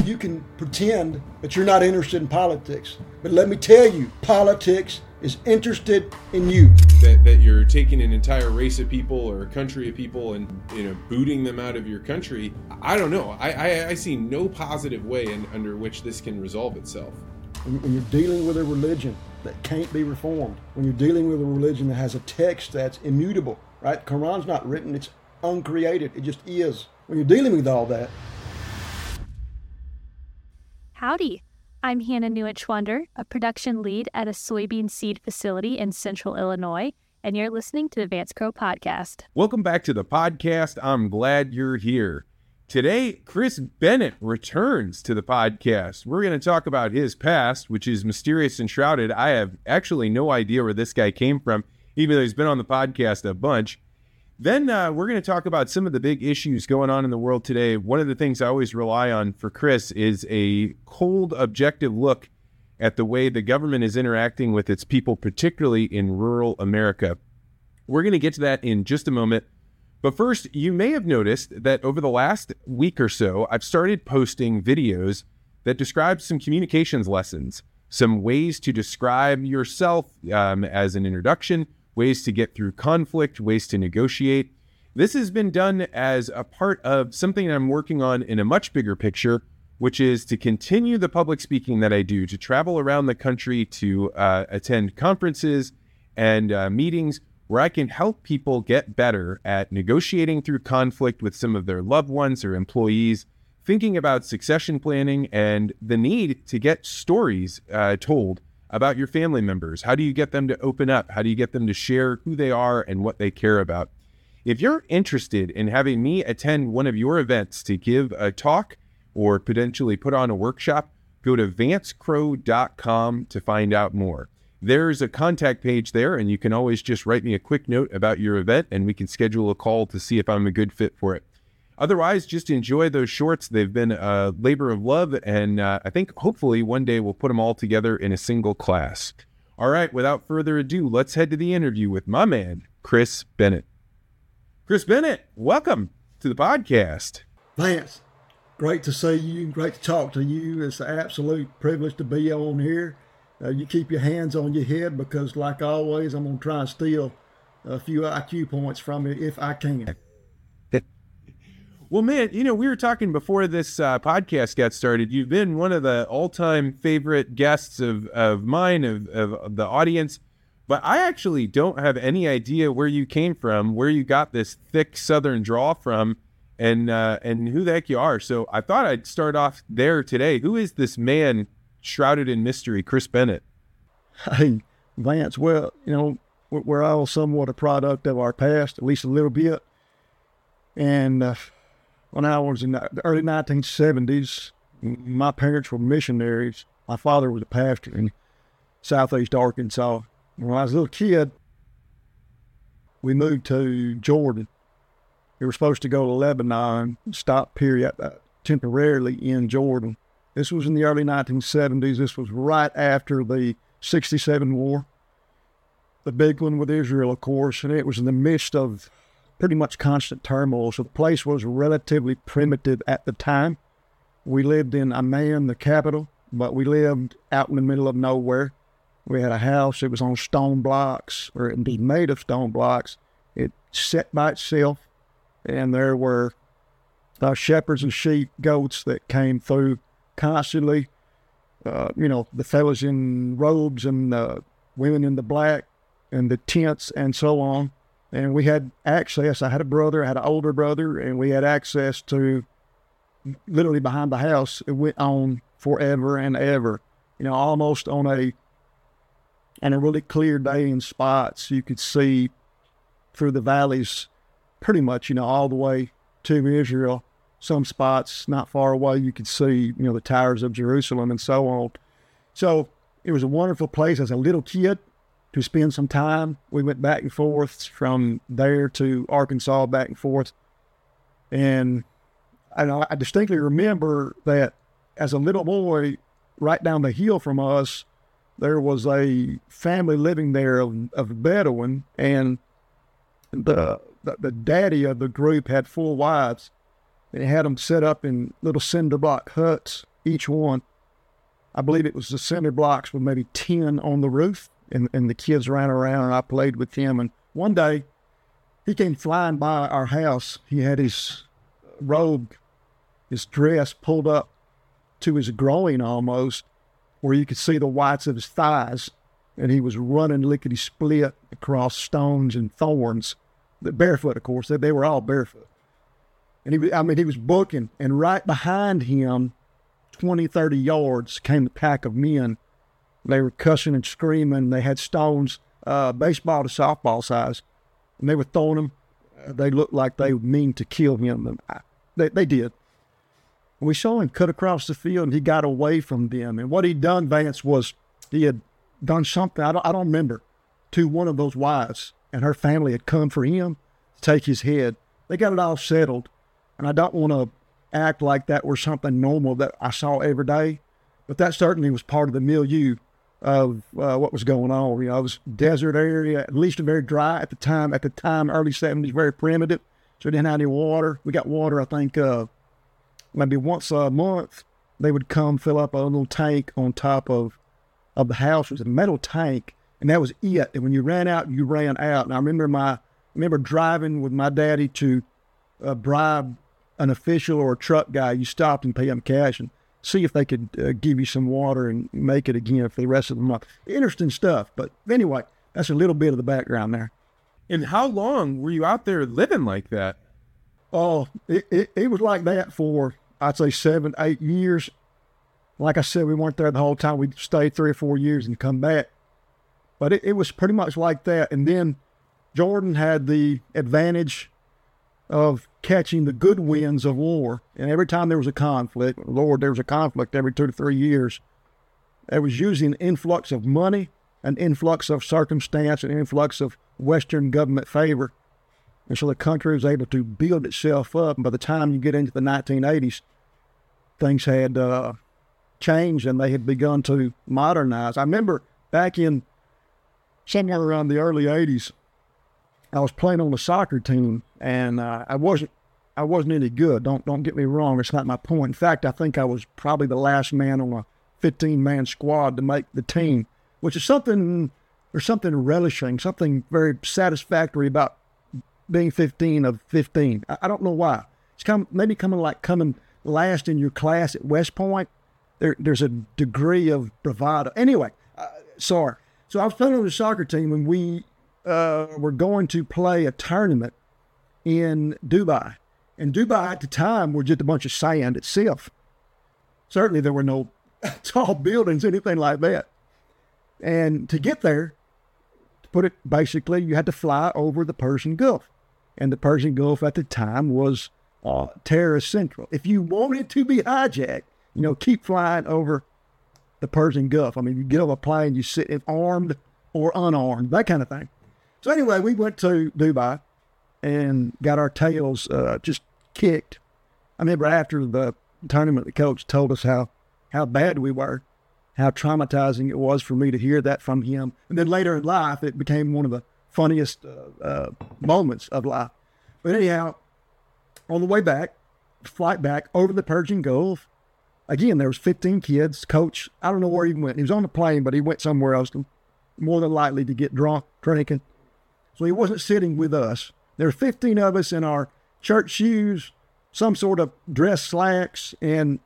you can pretend that you're not interested in politics. But let me tell you, politics is interested in you. That you're taking an entire race of people or a country of people and booting them out of your country. I don't know. I see no positive way under which this can resolve itself. When you're dealing with a religion that can't be reformed, when you're dealing with a religion that has a text that's immutable, right? The Quran's not written, it's uncreated, it just is. When you're dealing with all that. Howdy, I'm Hannah Newich-Schwander, a production lead at a soybean seed facility in Central Illinois, and you're listening to the Vance Crowe Podcast. Welcome back to the podcast. I'm glad you're here. Today, Chris Bennett returns to the podcast. We're going to talk about his past, which is mysterious and shrouded. I have actually no idea where this guy came from, even though he's been on the podcast a bunch. Then we're going to talk about some of the big issues going on in the world today. One of the things I always rely on for Chris is a cold, objective look at the way the government is interacting with its people, particularly in rural America. We're going to get to that in just a moment. But first, you may have noticed that over the last week or so, I've started posting videos that describe some communications lessons, some ways to describe yourself as an introduction, ways to get through conflict, ways to negotiate. This has been done as a part of something I'm working on in a much bigger picture, which is to continue the public speaking that I do, to travel around the country to attend conferences and meetings where I can help people get better at negotiating through conflict with some of their loved ones or employees, thinking about succession planning and the need to get stories told about your family members. How do you get them to open up? How do you get them to share who they are and what they care about? If you're interested in having me attend one of your events to give a talk or potentially put on a workshop, go to vancecrowe.com to find out more. There's a contact page there, and you can always just write me a quick note about your event, and we can schedule a call to see if I'm a good fit for it. Otherwise, just enjoy those shorts. They've been a labor of love, and I think hopefully one day we'll put them all together in a single class. All right, without further ado, let's head to the interview with my man, Chris Bennett. Chris Bennett, welcome to the podcast. Vance, great to see you, great to talk to you. It's an absolute privilege to be on here. You keep your hands on your head because, like always, I'm going to try and steal a few IQ points from you if I can. Well, man, we were talking before this podcast got started. You've been one of the all-time favorite guests of mine, of the audience. But I actually don't have any idea where you came from, where you got this thick Southern drawl from, and who the heck you are. So I thought I'd start off there today. Who is this man shrouded in mystery, Chris Bennett? Hey, Vance, well, we're all somewhat a product of our past, at least a little bit. And when I was in the early 1970s, my parents were missionaries. My father was a pastor in southeast Arkansas. When I was a little kid, we moved to Jordan. We were supposed to go to Lebanon, stop period temporarily in Jordan. This was in the early 1970s. This was right after the 67 war, the big one with Israel, of course, and it was in the midst of pretty much constant turmoil. So the place was relatively primitive at the time. We lived in Amman, the capital, but we lived out in the middle of nowhere. We had a house. It was on stone blocks, or indeed made of stone blocks. It sat by itself, and there were shepherds and sheep, goats that came through constantly. The fellas in robes and the women in the black and the tents and so on. And we had access. I had a brother, I had an older brother, and we had access to literally behind the house. It went on forever and ever, almost on a really clear day in spots. You could see through the valleys pretty much, all the way to Israel. Some spots not far away, you could see, the towers of Jerusalem and so on. So it was a wonderful place as a little kid to spend some time. We went back and forth from there to Arkansas, back and forth. And I distinctly remember that as a little boy, right down the hill from us, there was a family living there of Bedouin, and the daddy of the group had 4 wives, and he had them set up in little cinder block huts, each one. I believe it was the cinder blocks with maybe 10 on the roof, and the kids ran around, and I played with him. And one day, he came flying by our house. He had his robe, his dress pulled up to his groin almost, where you could see the whites of his thighs, and he was running lickety-split across stones and thorns, barefoot, of course. They were all barefoot. And he was booking, and right behind him, 20, 30 yards, came the pack of men. They were cussing and screaming. They had stones, baseball to softball size, and they were throwing them. They looked like they would mean to kill him. And they did. We saw him cut across the field, and he got away from them. And what he'd done, Vance, was he had done something, I don't remember, to one of those wives, and her family had come for him to take his head. They got it all settled, and I don't want to act like that were something normal that I saw every day, but that certainly was part of the milieu of what was going on. It was a desert area, at least very dry at the time. At the time, early 70s, very primitive, so we didn't have any water. We got water, I think, maybe once a month. They would come fill up a little tank on top of the house. It was a metal tank, and that was it. And when you ran out, you ran out. And I remember driving with my daddy to bribe an official or a truck guy. You stopped and pay them cash and see if they could give you some water and make it again for the rest of the month. Interesting stuff. But anyway, that's a little bit of the background there. And how long were you out there living like that? Oh, it was like that for, I'd say, 7, 8 years. Like I said, we weren't there the whole time. We stayed 3 or 4 years and come back. But it was pretty much like that. And then Jordan had the advantage of catching the good winds of war. And every time there was a conflict, Lord, there was a conflict every 2 to 3 years. There was usually an influx of money, an influx of circumstance, an influx of Western government favor. And so the country was able to build itself up. And by the time you get into the 1980s, things had changed and they had begun to modernize. I remember back in somewhere around the early 80s, I was playing on the soccer team, and I wasn't any good. Don't get me wrong. It's not my point. In fact, I think I was probably the last man on a 15-man squad to make the team, which is something relishing, something very satisfactory about being 15 of 15. I don't know why. It's coming last in your class at West Point. There's a degree of bravado. Anyway, sorry. So I was playing on the soccer team, and we were going to play a tournament in Dubai. And Dubai at the time were just a bunch of sand itself. Certainly there were no tall buildings, anything like that. And to get there, to put it basically, you had to fly over the Persian Gulf. And the Persian Gulf at the time was terrorist central. If you wanted to be hijacked, keep flying over the Persian Gulf. I mean, you get on a plane, you sit in armed or unarmed, that kind of thing. So anyway, we went to Dubai and got our tails just kicked. I remember after the tournament, the coach told us how bad we were, how traumatizing it was for me to hear that from him. And then later in life, it became one of the funniest moments of life. But anyhow, on the way back, flight back over the Persian Gulf, again, there was 15 kids. Coach, I don't know where he went. He was on the plane, but he went somewhere else, more than likely to get drunk, drinking. So he wasn't sitting with us. There were 15 of us in our church shoes, some sort of dress slacks, and,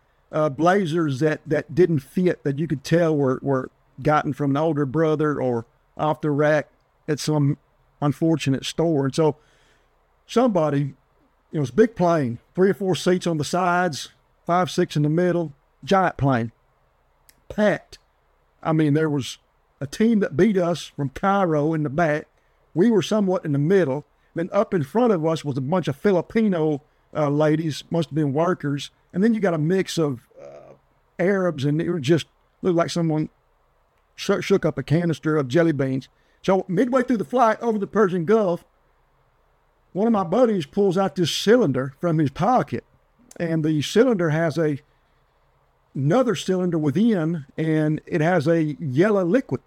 blazers that didn't fit, that you could tell were gotten from an older brother or off the rack at some unfortunate store. And so somebody, it was a big plane, 3 or 4 seats on the sides, 5, 6 in the middle, giant plane, packed. I mean, there was a team that beat us from Cairo in the back. We were somewhat in the middle. Then up in front of us was a bunch of Filipino ladies, must have been workers. And then you got a mix of Arabs, and it just looked like someone shook up a canister of jelly beans. So midway through the flight over the Persian Gulf, one of my buddies pulls out this cylinder from his pocket, and the cylinder has another cylinder within, and it has a yellow liquid.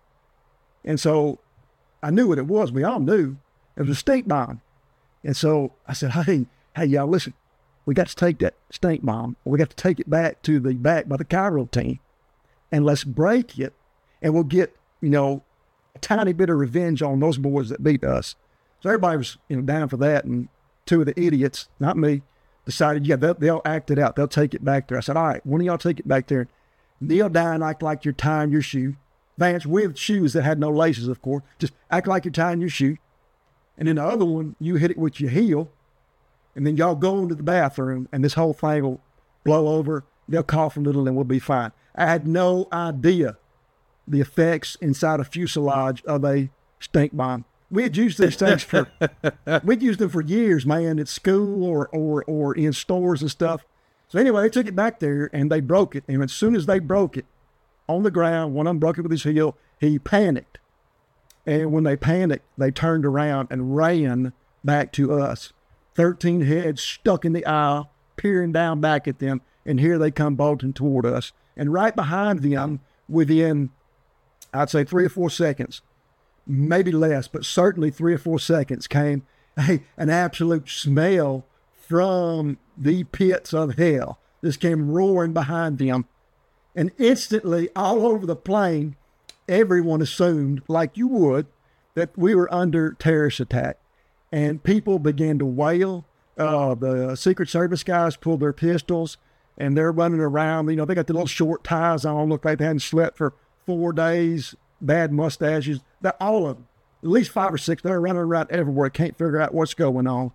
And so I knew what it was. We all knew it was a stink bomb. And so I said, hey, y'all, listen, we got to take that stink bomb. We got to take it back by the Cairo team, and let's break it, and we'll get, a tiny bit of revenge on those boys that beat us. So everybody was, down for that, and two of the idiots, not me, decided, they'll act it out. They'll take it back there. I said, all right, one of y'all take it back there. Kneel down and act like you're tying your shoe. Vance, with shoes that had no laces, of course. Just act like you're tying your shoe. And then the other one, you hit it with your heel, and then y'all go into the bathroom, and this whole thing will blow over. They'll cough a little, and we'll be fine. I had no idea the effects inside a fuselage of a stink bomb. We had used these things we'd used them for years, man, at school or in stores and stuff. So anyway, they took it back there, and they broke it. And as soon as they broke it on the ground, one of them broke it with his heel, he panicked. And when they panicked, they turned around and ran back to us. 13 heads stuck in the aisle, peering down back at them, and here they come bolting toward us. And right behind them, within, I'd say 3 or 4 seconds, maybe less, but certainly 3 or 4 seconds, came an absolute smell from the pits of hell. This came roaring behind them. And instantly, all over the plane, everyone assumed, like you would, that we were under terrorist attack. And people began to wail. The Secret Service guys pulled their pistols, and they're running around. They got the little short ties on, look like they hadn't slept for 4 days, bad mustaches. All of them, at least 5 or 6, they're running around everywhere, can't figure out what's going on.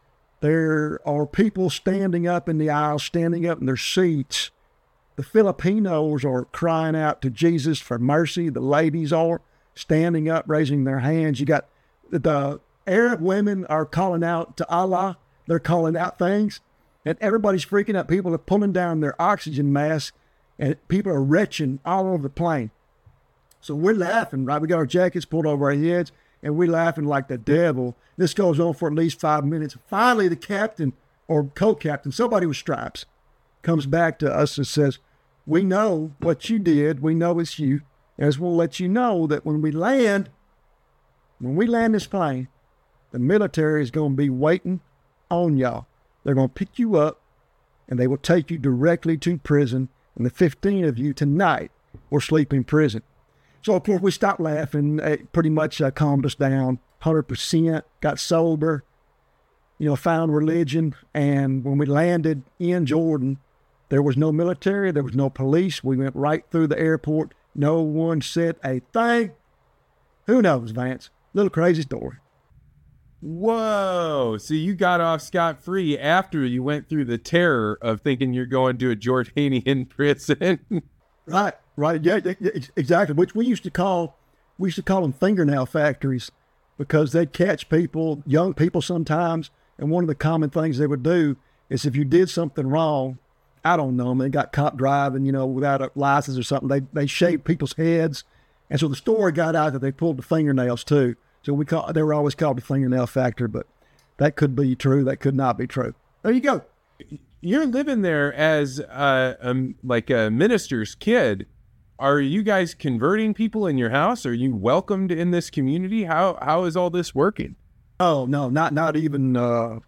There are people standing up in the aisle, standing up in their seats. The Filipinos are crying out to Jesus for mercy. The ladies are standing up, raising their hands. You got the Arab women are calling out to Allah. They're calling out things. And everybody's freaking out. People are pulling down their oxygen masks, and people are retching all over the plane. So we're laughing, right? We got our jackets pulled over our heads, and we're laughing like the devil. This goes on for at least 5 minutes. Finally, the captain or co-captain, somebody with stripes, comes back to us and says, we know what you did. We know it's you. As we'll let you know that when we land this plane, the military is going to be waiting on y'all. They're going to pick you up, and they will take you directly to prison. And the 15 of you tonight will sleep in prison. So, of course, we stopped laughing. It pretty much calmed us down 100%, got sober, found religion. And when we landed in Jordan, there was no military. There was no police. We went right through the airport. No one said a thing. Who knows, Vance? Little crazy story. Whoa. So you got off scot-free after you went through the terror of thinking you're going to a Jordanian prison. Right. Yeah, exactly. Which we used to call them fingernail factories, because they'd catch people, young people sometimes. And one of the common things they would do is if you did something wrong, I don't know, they got caught driving, without a license or something. They shaved people's heads. And so the story got out that they pulled the fingernails too. So they were always called the fingernail factory, but that could be true. That could not be true. There you go. You're living there as like a minister's kid. Are you guys converting people in your house? Are you welcomed in this community? How is all this working? Oh no, not even a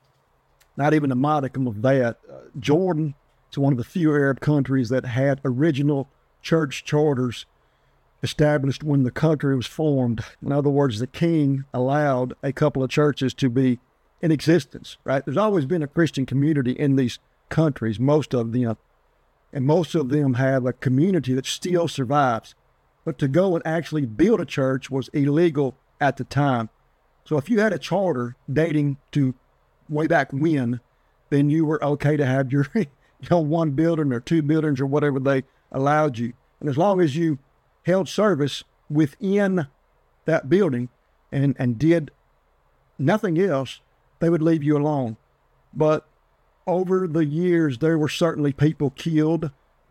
modicum of that. Jordan is one of the few Arab countries that had original church charters established when the country was formed. In other words, the king allowed a couple of churches to be in existence, right? There's always been a Christian community in these countries, most of them, and most of them have a community that still survives. But to go and actually build a church was illegal at the time. So if you had a charter dating to way back when, then you were okay to have your one building or 2 buildings or whatever they allowed you. And as long as you held service within that building and did nothing else, they would leave you alone. But over the years, there were certainly people killed,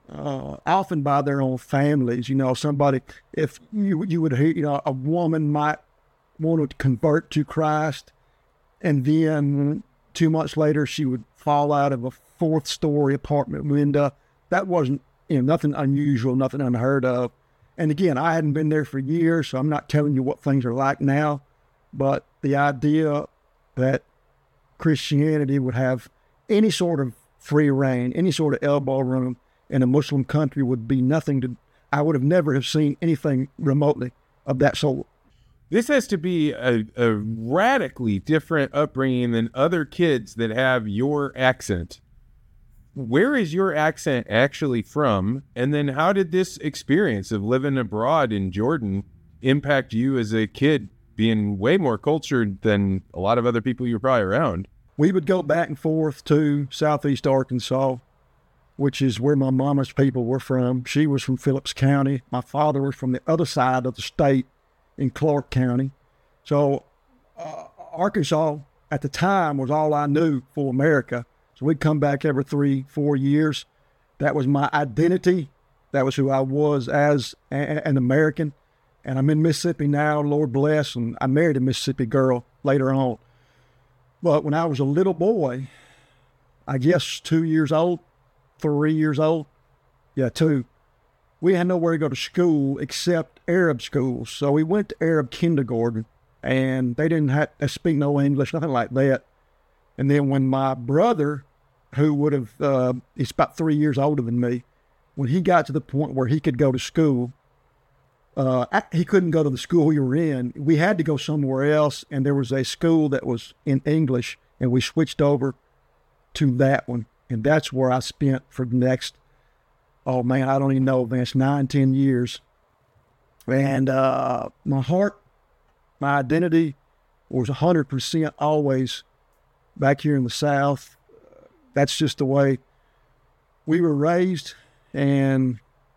often by their own families. Somebody, if you would hear, a woman might want to convert to Christ, and then 2 months later, she would fall out of a 4th-story apartment window. That wasn't, nothing unusual, nothing unheard of. And again, I hadn't been there for years, so I'm not telling you what things are like now. But the idea that Christianity would have any sort of free reign, any sort of elbow room in a Muslim country would be nothing to, I would have never have seen anything remotely of that sort. This has to be a radically different upbringing than other kids that have your accent. Where is your accent actually from? And then how did this experience of living abroad in Jordan impact you as a kid, being way more cultured than a lot of other people you're probably around? We would go back and forth to Southeast Arkansas, which is where my mama's people were from. She was from Phillips County. My father was from the other side of the state in Clark County. So Arkansas at the time was all I knew for America. So we'd come back every 3-4 years. That was my identity. That was who I was as an American. And I'm in Mississippi now, Lord bless, and I married a Mississippi girl later on. But when I was a little boy, I guess 2 years old, 3 years old, 2, we had nowhere to go to school except Arab schools. So we went to Arab kindergarten, and they didn't have to speak no English, nothing like that. And then when my brother, who would have, he's about 3 years older than me, when he got to the point where he could go to school, he couldn't go to the school we were in. We had to go somewhere else, and there was a school that was in English, and we switched over to that one. And that's where I spent for the next, oh man, I don't even know, Vance, 9-10 years. And my heart, my identity was 100% always back here in the South. That's just the way we were raised. And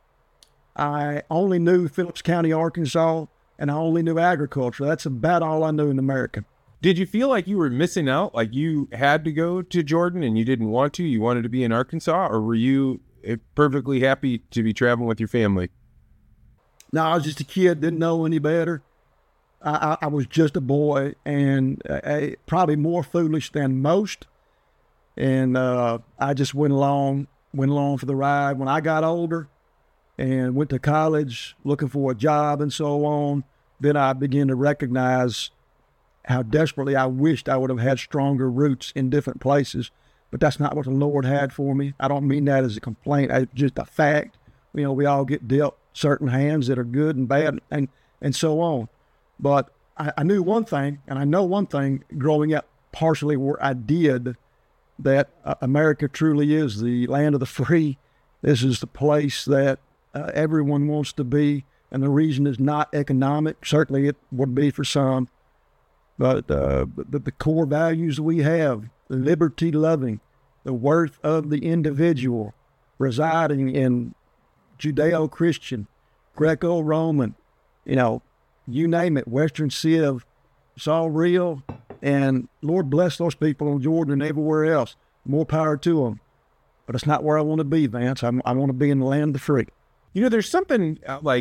I only knew Phillips County, Arkansas, and I only knew agriculture. That's about all I knew in America. Did you feel like you were missing out? Like you had to go to Jordan and you didn't want to? You wanted to be in Arkansas? Or were you perfectly happy to be traveling with your family? No, I was just a kid, didn't know any better. I was just a boy, and probably more foolish than most. And I just went along for the ride. When I got older and went to college looking for a job and so on, then I began to recognize how desperately I wished I would have had stronger roots in different places. But that's not what the Lord had for me. I don't mean that as a complaint. It's just a fact. You know, we all get dealt certain hands that are good and bad and so on. But I knew one thing, and I know one thing growing up partially where I did, that America truly is the land of the free. This is the place that everyone wants to be, and the reason is not economic. Certainly it would be for some, but the core values we have, liberty loving, the worth of the individual, residing in Judeo-Christian, Greco-Roman, you name it, Western Civ, it's all real. And Lord bless those people in Jordan and everywhere else. More power to them. But it's not where I want to be, Vance. I want to be in the land of the free. There's something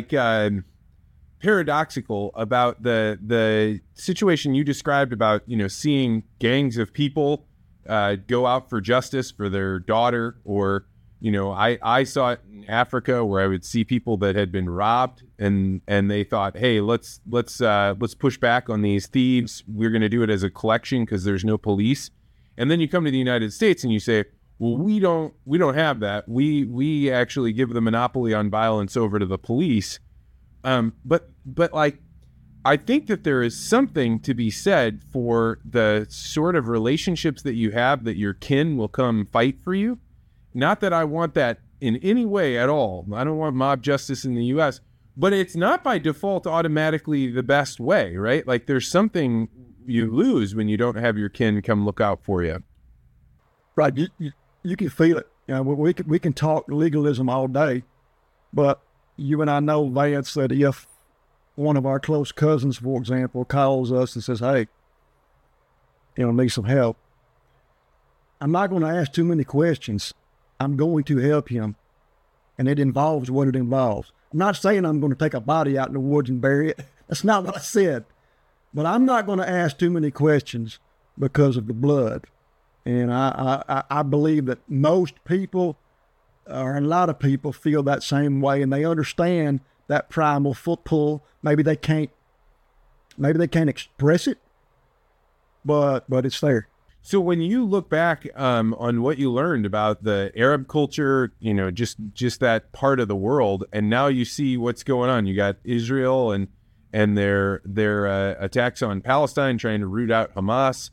paradoxical about the situation you described about, seeing gangs of people go out for justice for their daughter, or, I saw it in Africa where I would see people that had been robbed and they thought, hey, let's push back on these thieves. We're going to do it as a collection because there's no police. And then you come to the United States and you say, well, we don't have that. We actually give the monopoly on violence over to the police. But like, I think that there is something to be said for the sort of relationships that you have, that your kin will come fight for you. Not that I want that in any way at all. I don't want mob justice in the U.S., but it's not by default automatically the best way, right? Like there's something you lose when you don't have your kin come look out for you. Right. You can feel it. We can talk legalism all day, but you and I know, Vance, that if one of our close cousins, for example, calls us and says, hey, need some help, I'm not going to ask too many questions. I'm going to help him, and it involves what it involves. I'm not saying I'm going to take a body out in the woods and bury it. That's not what I said. But I'm not going to ask too many questions because of the blood. And I believe that most people, or a lot of people, feel that same way, and they understand that primal foot pull. Maybe they can't express it, but it's there. So when you look back on what you learned about the Arab culture, just that part of the world, and now you see what's going on. You got Israel and their attacks on Palestine, trying to root out Hamas.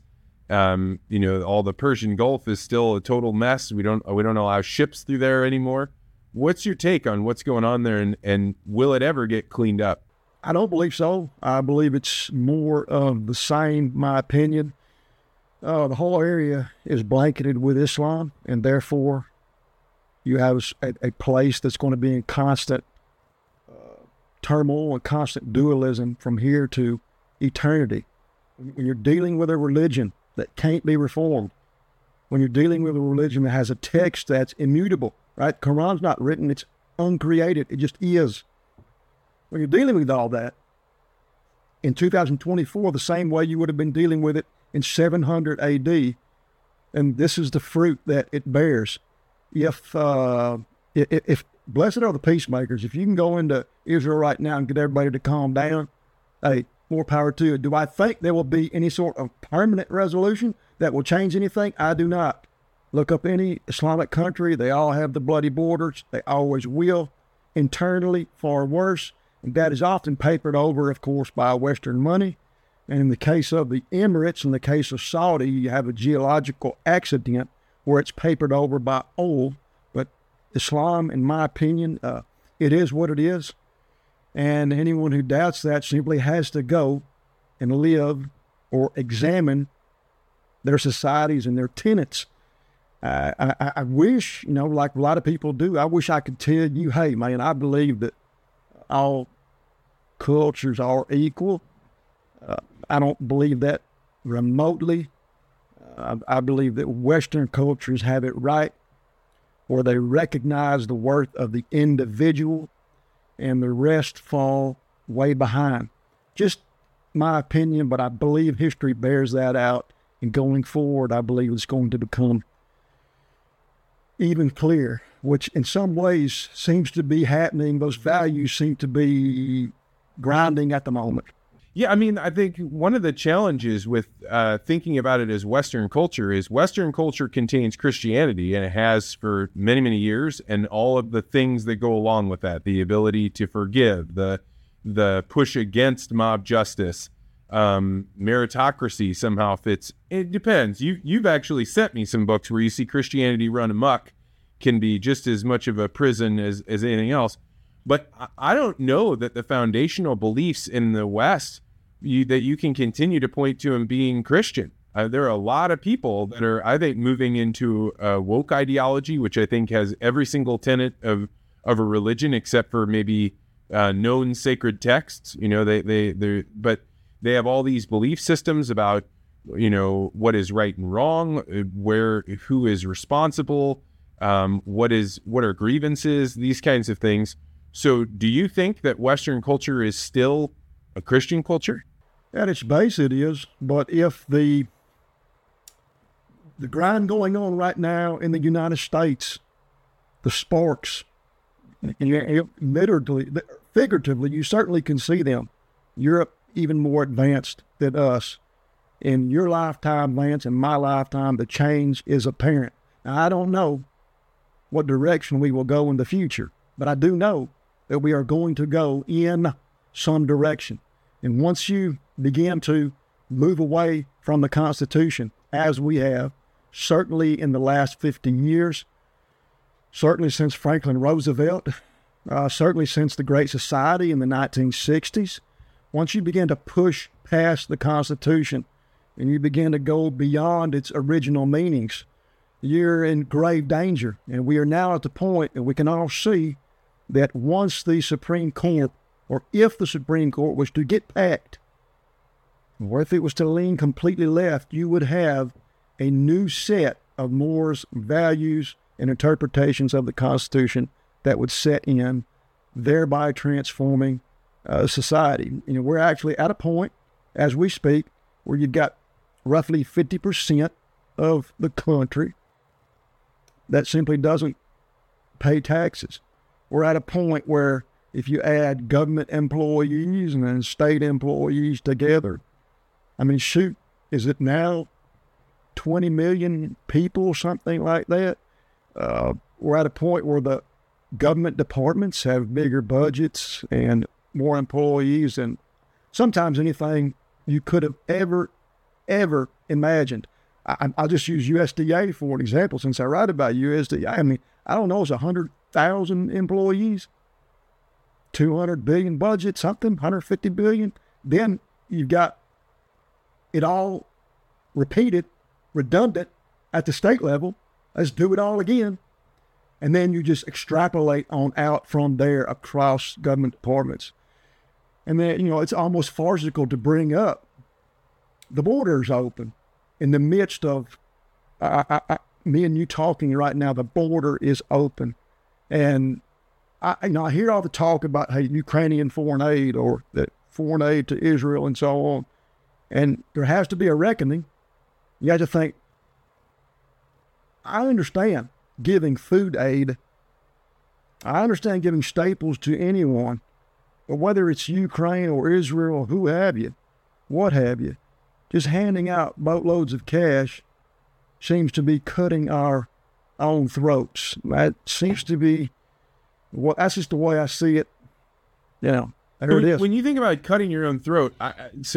All the Persian Gulf is still a total mess. We don't allow ships through there anymore. What's your take on what's going on there, and will it ever get cleaned up? I don't believe so. I believe it's more of the same, my opinion. The whole area is blanketed with Islam, and therefore you have a place that's going to be in constant turmoil and constant dualism from here to eternity. When you're dealing with a religion that can't be reformed, when you're dealing with a religion that has a text that's immutable, right? The Quran's not written, it's uncreated, it just is. When you're dealing with all that, in 2024, the same way you would have been dealing with it in 700 AD, and this is the fruit that it bears. If blessed are the peacemakers, if you can go into Israel right now and get everybody to calm down, hey, more power to it. Do I think there will be any sort of permanent resolution that will change anything? I do not. Look up any Islamic country, they all have the bloody borders. They always will. Internally, far worse. And that is often papered over, of course, by Western money. And in the case of the Emirates, in the case of Saudi, you have a geological accident where it's papered over by oil. But Islam, in my opinion, it is what it is. And anyone who doubts that simply has to go and live or examine their societies and their tenets. I wish, like a lot of people do, I wish I could tell you, hey, man, I believe that all cultures are equal. I don't believe that remotely. I believe that Western cultures have it right, where they recognize the worth of the individual and the rest fall way behind. Just my opinion, but I believe history bears that out. And going forward, I believe it's going to become even clearer, which in some ways seems to be happening. Those values seem to be grinding at the moment. Yeah, I mean, I think one of the challenges with thinking about it as Western culture is Western culture contains Christianity, and it has for many, many years, and all of the things that go along with that, the ability to forgive, the push against mob justice, meritocracy somehow fits. It depends. You've actually sent me some books where you see Christianity run amok can be just as much of a prison as anything else. But I don't know that the foundational beliefs in the West that you can continue to point to in being Christian. There are a lot of people that are, I think, moving into a woke ideology, which I think has every single tenet of a religion except for maybe known sacred texts. But they have all these belief systems about, what is right and wrong, who is responsible, what are grievances, these kinds of things. So do you think that Western culture is still a Christian culture? At its base it is, but if the grind going on right now in the United States, the sparks, literally, figuratively, you certainly can see them. Europe even more advanced than us. In your lifetime, Lance, in my lifetime, the change is apparent. Now, I don't know what direction we will go in the future, but I do know that we are going to go in some direction. And once you begin to move away from the Constitution, as we have, certainly in the last 50 years, certainly since Franklin Roosevelt, certainly since the Great Society in the 1960s, once you begin to push past the Constitution and you begin to go beyond its original meanings, you're in grave danger. And we are now at the point that we can all see that once the Supreme Court, or if the Supreme Court was to get packed, or if it was to lean completely left, you would have a new set of mores, values, and interpretations of the Constitution that would set in, thereby transforming society. We're actually at a point, as we speak, where you've got roughly 50% of the country that simply doesn't pay taxes. We're at a point where if you add government employees and then state employees together, I mean, shoot, is it now 20 million people, something like that. We're at a point where the government departments have bigger budgets and more employees than sometimes anything you could have ever imagined. I'll just use USDA for an example, since I write about USDA. I mean, I don't know, it's 100,000 employees, 200 billion budget, something, 150 billion. Then you've got it all repeated, redundant at the state level. Let's do it all again. And then you just extrapolate on out from there across government departments. And then, it's almost farcical to bring up the borders open in the midst of me and you talking right now. The border is open. And I hear all the talk about, hey, Ukrainian foreign aid or the foreign aid to Israel and so on. And there has to be a reckoning. You have to think, I understand giving food aid. I understand giving staples to anyone. But whether it's Ukraine or Israel or who have you, what have you, just handing out boatloads of cash seems to be cutting our own throats. That seems to be, that's just the way I see it. There it is. When you think about cutting your own throat, I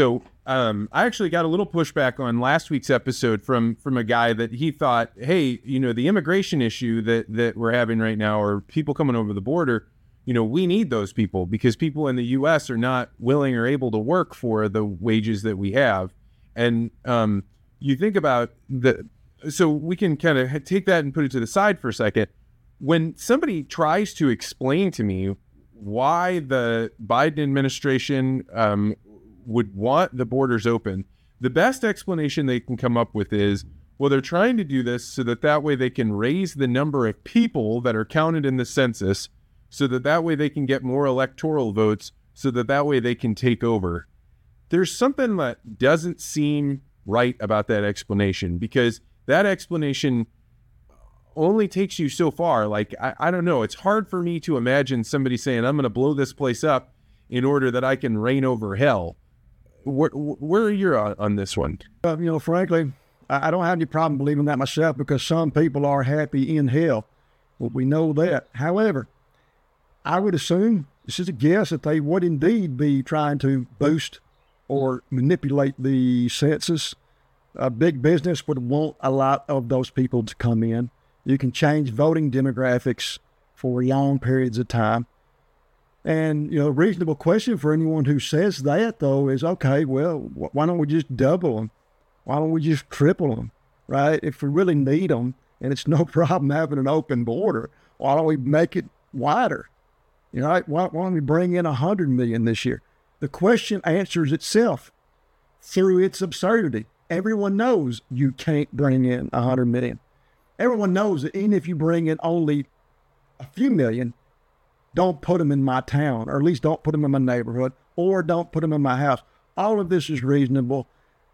actually got a little pushback on last week's episode from a guy that he thought, hey, the immigration issue that we're having right now, or people coming over the border, we need those people because people in the U.S. are not willing or able to work for the wages that we have. And you think about so we can kind of take that and put it to the side for a second. When somebody tries to explain to me why the Biden administration would want the borders open, the best explanation they can come up with is, well, they're trying to do this so that way they can raise the number of people that are counted in the census, so that way they can get more electoral votes, so that way they can take over. There's something that doesn't seem right about that explanation, because that explanation only takes you so far. Like, I don't know. It's hard for me to imagine somebody saying, I'm going to blow this place up in order that I can reign over hell. Where are you on this one? Frankly, I don't have any problem believing that myself, because some people are happy in hell. Well, we know that. However, I would assume, this is a guess, that they would indeed be trying to boost or manipulate the census. Big business would want a lot of those people to come in. You can change voting demographics for long periods of time. And, a reasonable question for anyone who says that, though, is, okay, well, why don't we just double them? Why don't we just triple them, right? If we really need them, and it's no problem having an open border, why don't we make it wider? Why don't we bring in 100 million this year? The question answers itself through its absurdity. Everyone knows you can't bring in 100 million. Everyone knows that even if you bring in only a few million, don't put them in my town, or at least don't put them in my neighborhood, or don't put them in my house. All of this is reasonable.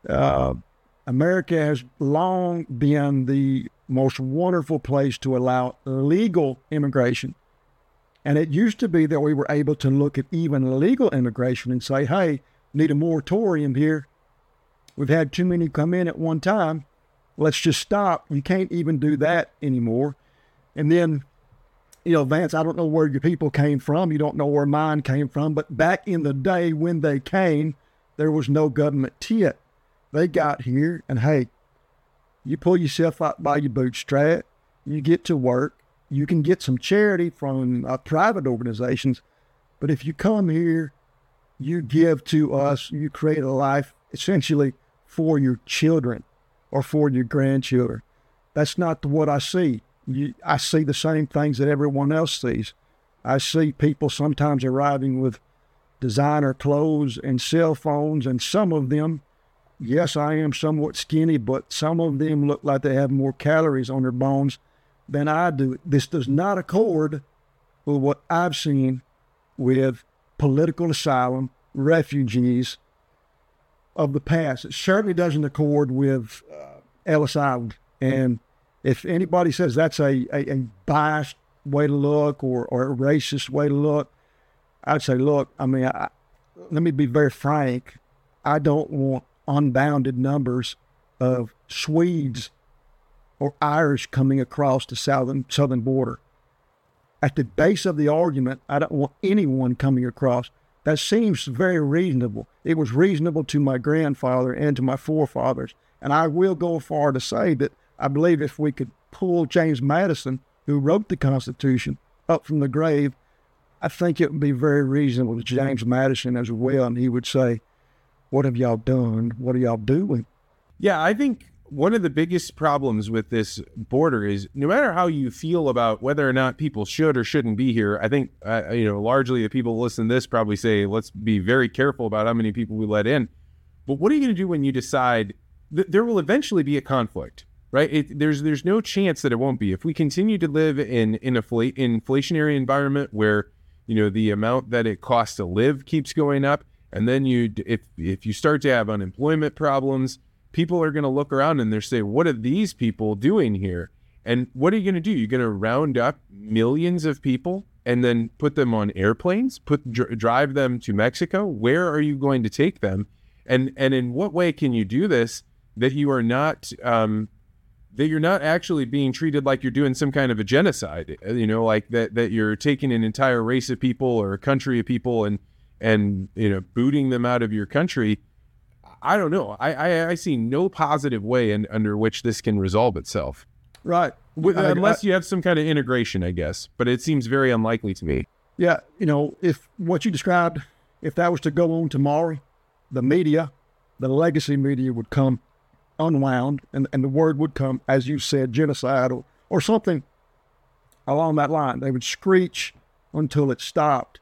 America has long been the most wonderful place to allow legal immigration. And it used to be that we were able to look at even legal immigration and say, hey, need a moratorium here. We've had too many come in at one time. Let's just stop. You can't even do that anymore. And then, Vance, I don't know where your people came from. You don't know where mine came from. But back in the day when they came, there was no government tit. They got here and, hey, you pull yourself up by your bootstrap. You get to work. You can get some charity from private organizations. But if you come here, you give to us, you create a life essentially for your children or for your grandchildren. That's not what I see. I see the same things that everyone else sees. I see people sometimes arriving with designer clothes and cell phones, and some of them, yes, I am somewhat skinny, but some of them look like they have more calories on their bones than I do. This does not accord with what I've seen with political asylum refugees of the past. It certainly doesn't accord with Ellis Island. And if anybody says that's a biased way to look or a racist way to look, I'd say, look, let me be very frank. I don't want unbounded numbers of Swedes or Irish coming across the southern border. At the base of the argument, I don't want anyone coming across. That seems very reasonable. It was reasonable to my grandfather and to my forefathers. And I will go far to say that I believe if we could pull James Madison, who wrote the Constitution, up from the grave, I think it would be very reasonable to James Madison as well. And he would say, "What have y'all done? What are y'all doing?" Yeah, I think one of the biggest problems with this border is no matter how you feel about whether or not people should or shouldn't be here, I think, largely the people who listen to this probably say, let's be very careful about how many people we let in. But what are you going to do when you decide that there will eventually be a conflict, right? There's no chance that it won't be. If we continue to live in an inflationary environment where, the amount that it costs to live keeps going up, and then if you start to have unemployment problems, people are going to look around and they're saying, what are these people doing here? And what are you going to do? You're going to round up millions of people and then put them on airplanes, drive them to Mexico? Where are you going to take them? And in what way can you do this that you are not that you're not actually being treated like you're doing some kind of a genocide? Like that you're taking an entire race of people or a country of people and booting them out of your country. I don't know. I see no positive way under which this can resolve itself. Right. Unless you have some kind of integration, I guess. But it seems very unlikely to me. Yeah. If what you described, if that was to go on tomorrow, the media, the legacy media would come unwound and the word would come, as you said, genocide or something along that line. They would screech until it stopped.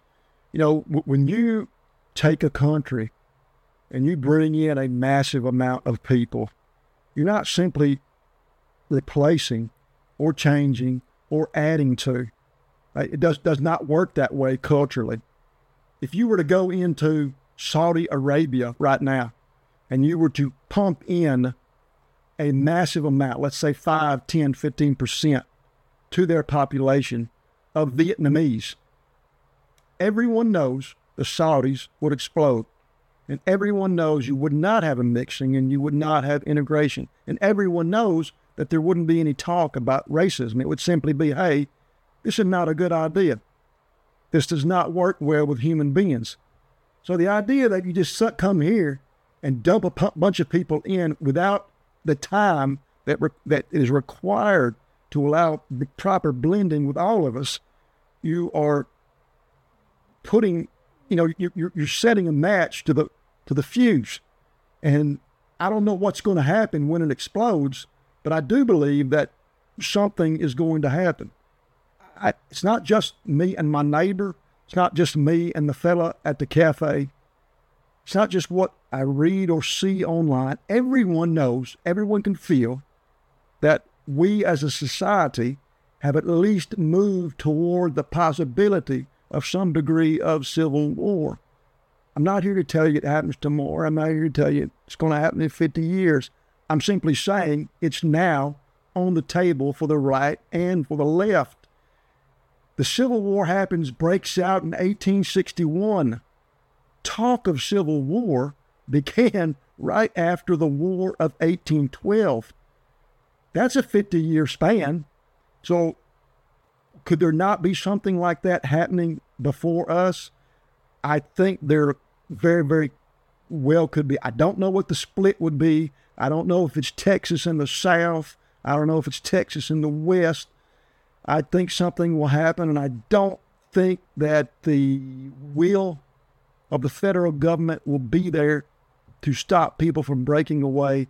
When you take a country and you bring in a massive amount of people, you're not simply replacing or changing or adding to. It does not work that way culturally. If you were to go into Saudi Arabia right now and you were to pump in a massive amount, let's say 5, 10, 15% to their population of Vietnamese, everyone knows the Saudis would explode. And everyone knows you would not have a mixing and you would not have integration. And everyone knows that there wouldn't be any talk about racism. It would simply be, hey, this is not a good idea. This does not work well with human beings. So the idea that you just come here and dump a bunch of people in without the time that is required to allow the proper blending with all of us, you are putting, you're setting a match to the fuse. And I don't know what's going to happen when it explodes, but I do believe that something is going to happen. It's not just me and my neighbor. It's not just me and the fella at the cafe. It's not just what I read or see online. Everyone knows, everyone can feel that we as a society have at least moved toward the possibility of some degree of civil war. I'm not here to tell you it happens tomorrow. I'm not here to tell you it's going to happen in 50 years. I'm simply saying it's now on the table for the right and for the left. The Civil War breaks out in 1861. Talk of civil war began right after the War of 1812. That's a 50-year span. So could there not be something like that happening before us? I think there very, very well could be. I don't know what the split would be. I don't know if it's Texas in the South. I don't know if it's Texas in the West. I think something will happen, and I don't think that the will of the federal government will be there to stop people from breaking away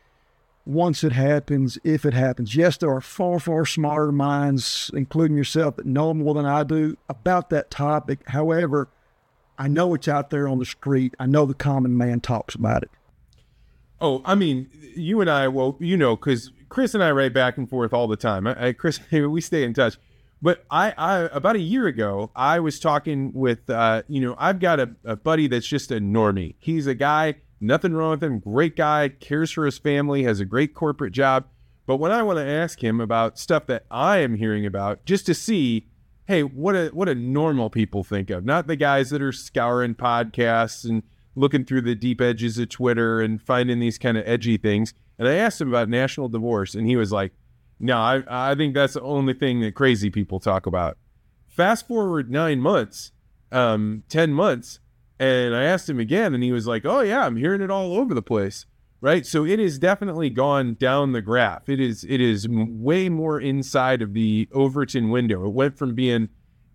once it happens, if it happens. Yes, there are far, far smarter minds, including yourself, that know more than I do about that topic. However, I know it's out there on the street. I know the common man talks about it. Oh, I mean, you and I, well, because Chris and I write back and forth all the time. Chris, we stay in touch. But I about a year ago, I was talking with, I've got a buddy that's just a normie. He's a guy, nothing wrong with him, great guy, cares for his family, has a great corporate job. But when I want to ask him about stuff that I am hearing about, just to see, hey, what do normal people think of? Not the guys that are scouring podcasts and looking through the deep edges of Twitter and finding these kind of edgy things. And I asked him about national divorce, and he was like, no, I think that's the only thing that crazy people talk about. Fast forward 9 months, 10 months, and I asked him again, and he was like, oh yeah, I'm hearing it all over the place, right? So it has definitely gone down the graph. It is way more inside of the Overton window. It went from being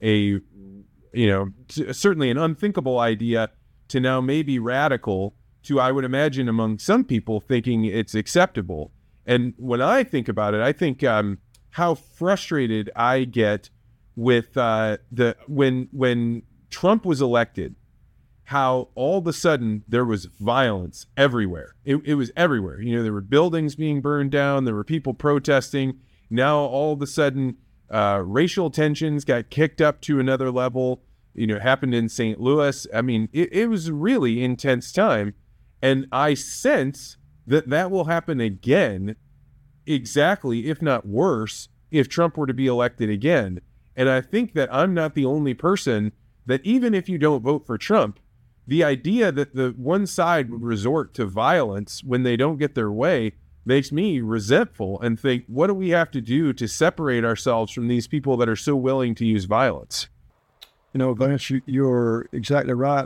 certainly an unthinkable idea to now maybe radical to, I would imagine, among some people thinking it's acceptable. And when I think about it, I think how frustrated I get with when Trump was elected, how all of a sudden there was violence everywhere. It was everywhere. There were buildings being burned down. There were people protesting. Now all of a sudden racial tensions got kicked up to another level. It happened in St. Louis. I mean, it was a really intense time. And I sense that will happen again, exactly, if not worse, if Trump were to be elected again. And I think that I'm not the only person that, even if you don't vote for Trump, the idea that the one side would resort to violence when they don't get their way makes me resentful and think, what do we have to do to separate ourselves from these people that are so willing to use violence? Vance, you're exactly right.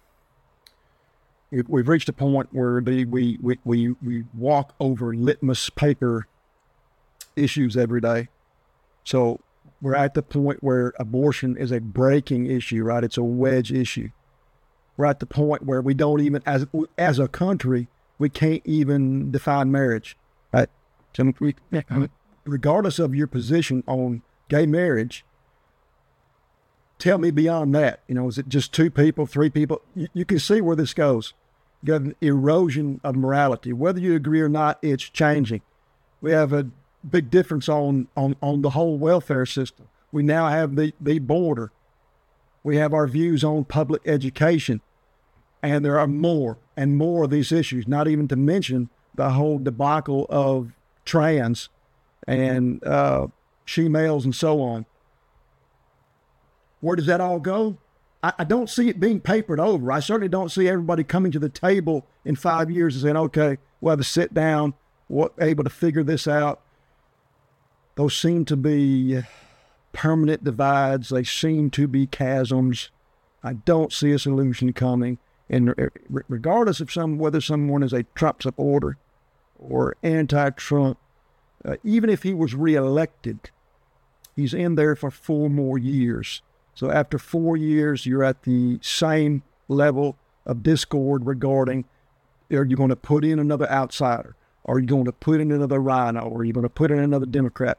We've reached a point where we walk over litmus paper issues every day. So we're at the point where abortion is a breaking issue, right? It's a wedge issue. We're at the point where we don't even, as a country, we can't even define marriage, right? So regardless of your position on gay marriage, tell me beyond that. Is it just 2 people, 3 people? You can see where this goes. You got an erosion of morality. Whether you agree or not, it's changing. We have a big difference on the whole welfare system. We now have the border. We have our views on public education. And there are more and more of these issues, not even to mention the whole debacle of trans and she-males and so on. Where does that all go? I don't see it being papered over. I certainly don't see everybody coming to the table in 5 years and saying, okay, we'll have a sit down, we're able to figure this out. Those seem to be permanent divides. They seem to be chasms. I don't see a solution coming. And regardless of whether someone is a Trump supporter or anti-Trump, even if he was reelected, he's in there for 4 more years. So after 4 years, you're at the same level of discord regarding, are you going to put in another outsider? Are you going to put in another rhino? Or are you going to put in another Democrat?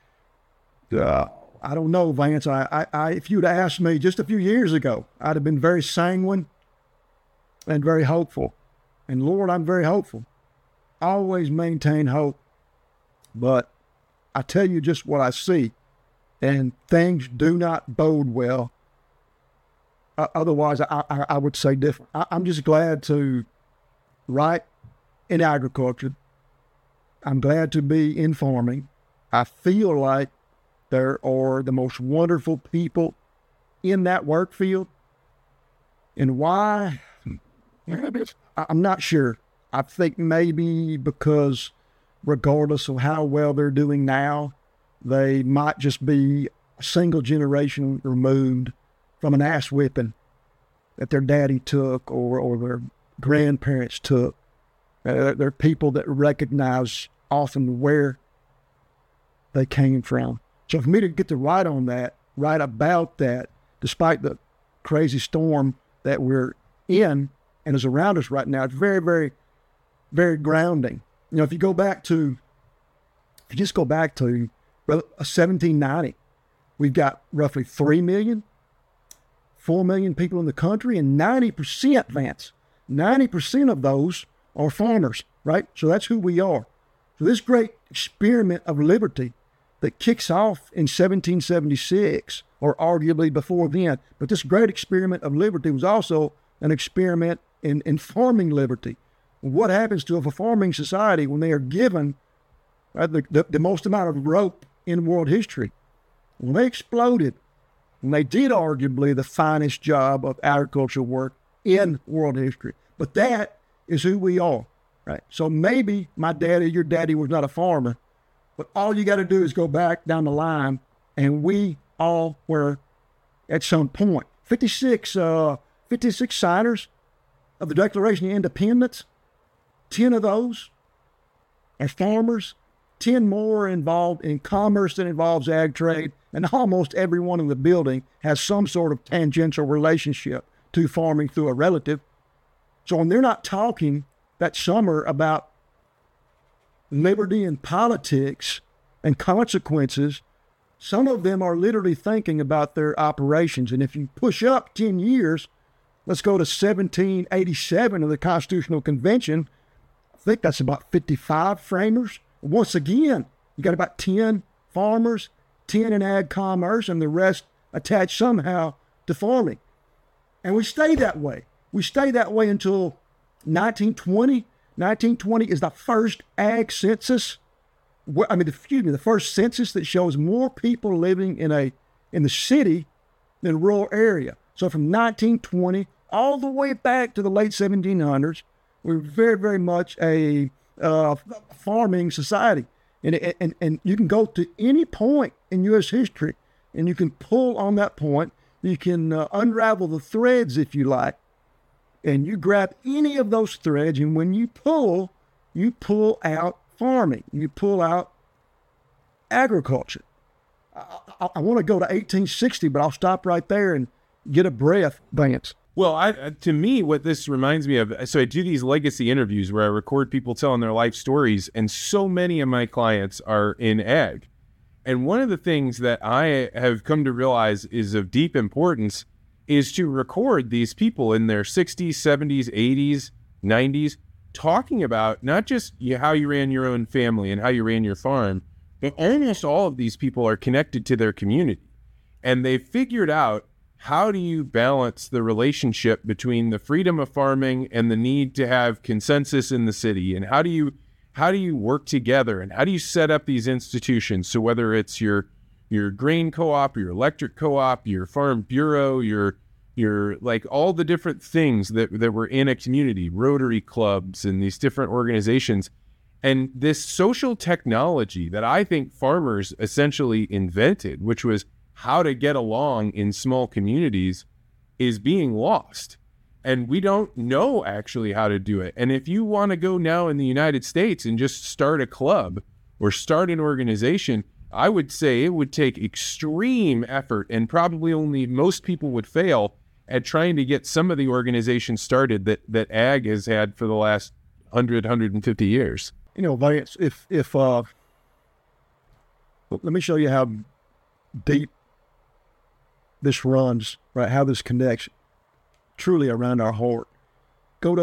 I don't know, Vance. If you'd asked me just a few years ago, I'd have been very sanguine and very hopeful. And Lord, I'm very hopeful. I always maintain hope. But I tell you just what I see. And things do not bode well. Otherwise, I would say different. I'm just glad to write in agriculture. I'm glad to be in farming. I feel like there are the most wonderful people in that work field. And why? I'm not sure. I think maybe because regardless of how well they're doing now, they might just be a single generation removed from an ass whipping that their daddy took or their grandparents took. They're people that recognize often where they came from. So for me to get to write on that, write about that, despite the crazy storm that we're in and is around us right now, it's very, very, very grounding. If you just go back to 1790, we've got roughly 3 million, 4 million people in the country, and 90%, Vance, 90% of those are farmers, right? So that's who we are. So this great experiment of liberty that kicks off in 1776, or arguably before then, but this great experiment of liberty was also an experiment in farming liberty. What happens to a farming society when they are given the most amount of rope in world history? When they exploded, and they did arguably the finest job of agricultural work in world history. But that is who we are, right? So maybe my daddy, your daddy was not a farmer, but all you got to do is go back down the line, and we all were at some point. 56 signers of the Declaration of Independence, 10 of those are farmers, 10 more involved in commerce that involves ag trade, and almost everyone in the building has some sort of tangential relationship to farming through a relative. So when they're not talking that summer about liberty and politics and consequences, some of them are literally thinking about their operations. And if you push up 10 years, let's go to 1787 of the Constitutional Convention. I think that's about 55 framers. Once again, you got about 10 farmers, 10 in ag commerce, and the rest attached somehow to farming. And we stay that way. We stay that way until 1920. 1920 is the first ag census. The first census that shows more people living in the city than rural area. So from 1920 all the way back to the late 1700s, we're very, very much a farming society. And you can go to any point in U.S. history, and you can pull on that point. You can unravel the threads, if you like, and you grab any of those threads, and when you pull out farming. You pull out agriculture. I want to go to 1860, but I'll stop right there and get a breath, Vance. Well, to me, what this reminds me of, so I do these legacy interviews where I record people telling their life stories, and so many of my clients are in ag. And one of the things that I have come to realize is of deep importance is to record these people in their 60s, 70s, 80s, 90s, talking about not just how you ran your own family and how you ran your farm, but almost all of these people are connected to their community. And they've figured out, how do you balance the relationship between the freedom of farming and the need to have consensus in the city? And how do you work together, and how do you set up these institutions? So whether it's your grain co-op, your electric co-op, your farm bureau, your like all the different things that were in a community, Rotary clubs and these different organizations, and this social technology that I think farmers essentially invented, which was how to get along in small communities, is being lost. And we don't know actually how to do it. And if you want to go now in the United States and just start a club or start an organization, I would say it would take extreme effort, and probably only most people would fail at trying to get some of the organizations started that ag has had for the last 150 years. You know, Vance, let me show you how deep this runs, right? How this connects truly around our heart. Go to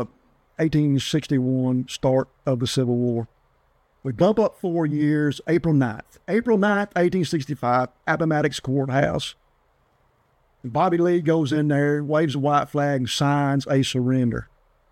1861, start of the Civil War. We bump up 4 years, April 9th. April 9th, 1865, Appomattox Courthouse. Bobby Lee goes in there, waves a white flag, and signs a surrender.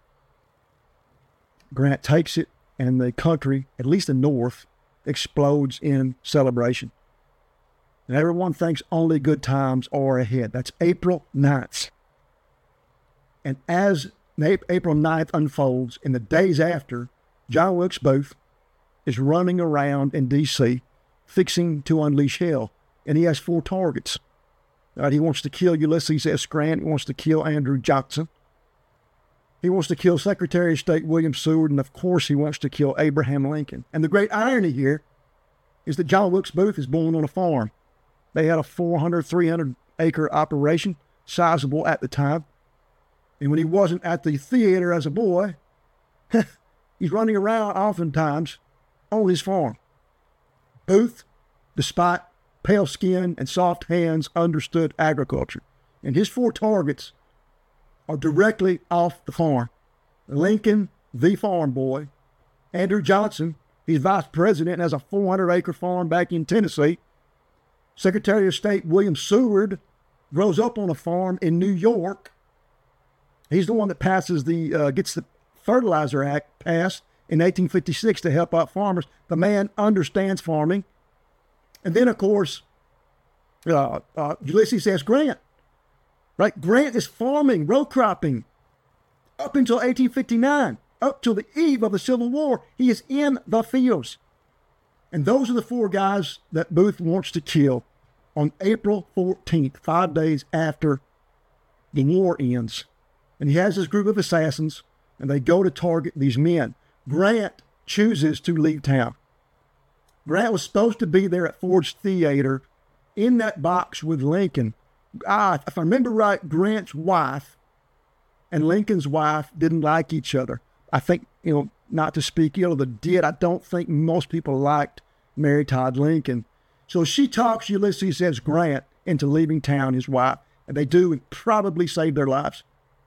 Grant takes it, and the country, at least the North, explodes in celebration. And everyone thinks only good times are ahead. That's April 9th. And as April 9th unfolds, in the days after, John Wilkes Booth is running around in D.C. fixing to unleash hell. And he has 4 targets. Right, he wants to kill Ulysses S. Grant. He wants to kill Andrew Johnson. He wants to kill Secretary of State William Seward. And, of course, he wants to kill Abraham Lincoln. And the great irony here is that John Wilkes Booth is born on a farm. They had a 400, 300-acre operation, sizable at the time. And when he wasn't at the theater as a boy, he's running around oftentimes on his farm. Booth, despite pale skin and soft hands, understood agriculture. And his 4 targets are directly off the farm. Lincoln, the farm boy. Andrew Johnson, he's vice president and has a 400-acre farm back in Tennessee. Secretary of State William Seward grows up on a farm in New York. He's the one that passes gets the Fertilizer Act passed in 1856 to help out farmers. The man understands farming. And then, of course, Ulysses S. Grant, right? Grant is farming, row cropping up until 1859, up till the eve of the Civil War, he is in the fields. And those are the 4 guys that Booth wants to kill on April 14th, 5 days after the war ends. And he has this group of assassins, and they go to target these men. Grant chooses to leave town. Grant was supposed to be there at Ford's Theater in that box with Lincoln. If I remember right, Grant's wife and Lincoln's wife didn't like each other. I think, not to speak ill of the dead, I don't think most people liked Mary Todd Lincoln. So she talks Ulysses S. Grant into leaving town, his wife, and they do, and probably save their lives.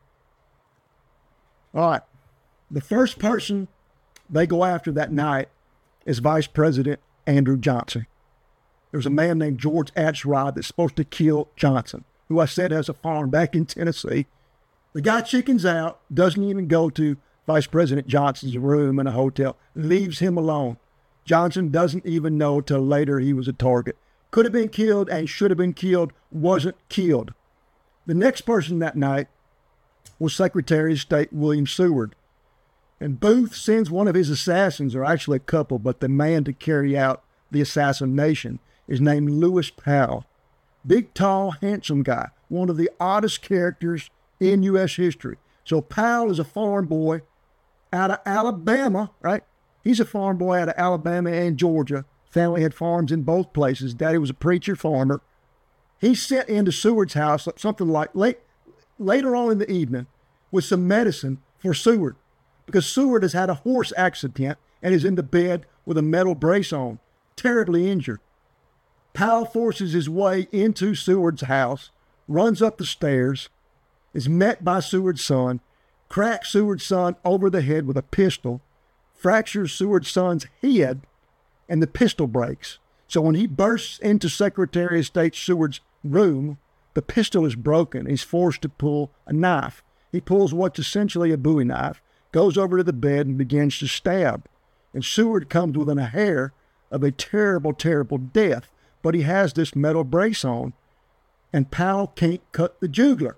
All right. The first person they go after that night is Vice President Andrew Johnson. There's a man named George Atzerodt that's supposed to kill Johnson, who I said has a farm back in Tennessee. The guy chickens out, doesn't even go to Vice President Johnson's room in a hotel, leaves him alone. Johnson doesn't even know till later he was a target. Could have been killed and should have been killed, wasn't killed. The next person that night was Secretary of State William Seward. And Booth sends one of his assassins, or actually a couple, but the man to carry out the assassination is named Lewis Powell. Big, tall, handsome guy. One of the oddest characters in U.S. history. So Powell is a farm boy out of Alabama, right? He's a farm boy out of Alabama and Georgia. Family had farms in both places. Daddy was a preacher farmer. He's sent into Seward's house, something like later on in the evening, with some medicine for Seward, because Seward has had a horse accident and is in the bed with a metal brace on, terribly injured. Powell forces his way into Seward's house, runs up the stairs, is met by Seward's son, cracks Seward's son over the head with a pistol, fractures Seward's son's head, and the pistol breaks. So when he bursts into Secretary of State Seward's room, the pistol is broken. He's forced to pull a knife. He pulls what's essentially a Bowie knife, goes over to the bed and begins to stab. And Seward comes within a hair of a terrible, terrible death. But he has this metal brace on, and Powell can't cut the jugular.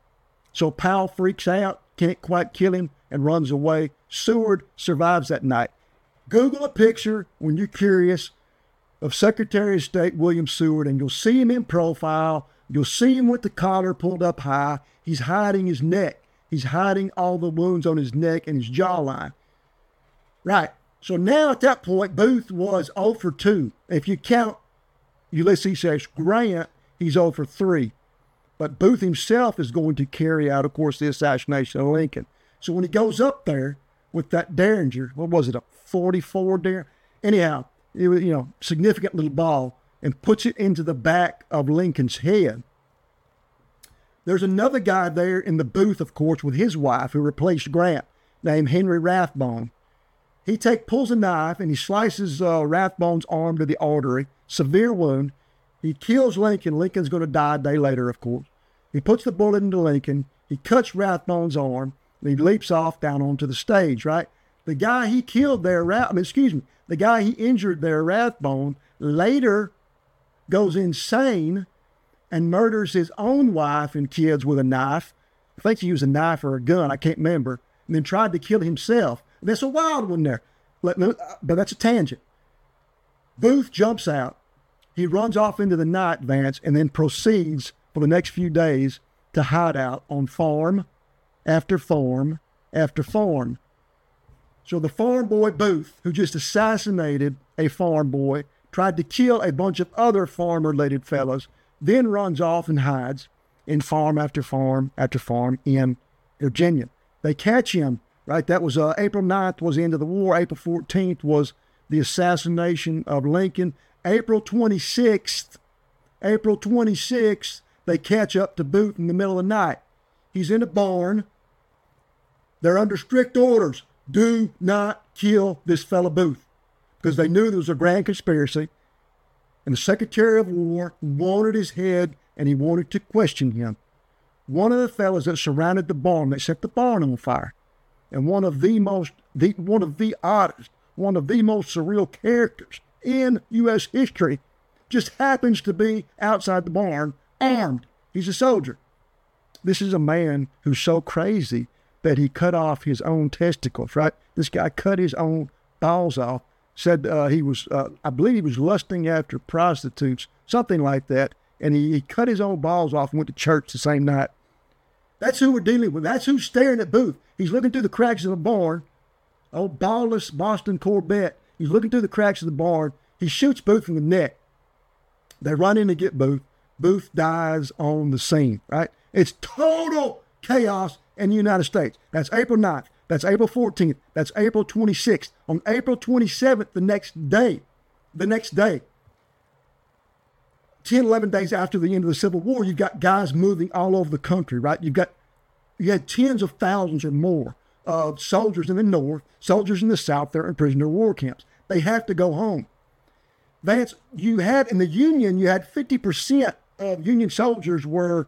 So Powell freaks out, can't quite kill him, and runs away. Seward survives that night. Google a picture when you're curious of Secretary of State William Seward, and you'll see him in profile. You'll see him with the collar pulled up high. He's hiding his neck. He's hiding all the wounds on his neck and his jawline. Right. So now at that point, Booth was 0 for 2. If you count Ulysses S. Grant, he's 0 for 3. But Booth himself is going to carry out, of course, the assassination of Lincoln. So when he goes up there with that Derringer, what was it, a 44 Derringer? Anyhow, it was, significant little ball, and puts it into the back of Lincoln's head. There's another guy there in the booth, of course, with his wife who replaced Grant, named Henry Rathbone. He pulls a knife and he slices Rathbone's arm to the artery, severe wound. He kills Lincoln. Lincoln's going to die a day later, of course. He puts the bullet into Lincoln. He cuts Rathbone's arm, and he leaps off down onto the stage, right? The guy he killed there, the guy he injured there, Rathbone, later goes insane and murders his own wife and kids with a knife. I think he used a knife or a gun, I can't remember, and then tried to kill himself. That's a wild one there, but that's a tangent. Booth jumps out. He runs off into the night, Vance, and then proceeds for the next few days to hide out on farm after farm after farm. So the farm boy Booth, who just assassinated a farm boy, tried to kill a bunch of other farm-related fellows, then runs off and hides in farm after farm after farm in Virginia. They catch him, right? That was April 9th was the end of the war. April 14th was the assassination of Lincoln. April 26th, they catch up to Booth in the middle of the night. He's in a barn. They're under strict orders. Do not kill this fellow Booth, because they knew there was a grand conspiracy, and the Secretary of War wanted his head, and he wanted to question him. One of the fellows that surrounded the barn, they set the barn on fire, and one of the most surreal characters in U.S. history just happens to be outside the barn, armed. He's a soldier. This is a man who's so crazy that he cut off his own testicles, right? This guy cut his own balls off, said he was, I believe he was lusting after prostitutes, something like that, and he cut his own balls off and went to church the same night. That's who we're dealing with. That's who's staring at Booth. He's looking through the cracks of the barn, old ballless Boston Corvette. He's looking through the cracks of the barn. He shoots Booth in the neck. They run in to get Booth. Booth dies on the scene, right? It's total chaos in the United States. That's April 9th. That's April 14th. That's April 26th. On April 27th, the next day, 10, 11 days after the end of the Civil War, you've got guys moving all over the country, right? You had tens of thousands or more of soldiers in the North, soldiers in the South. They're in prisoner of war camps. They have to go home. Vance, you had in the Union, you had 50% of Union soldiers were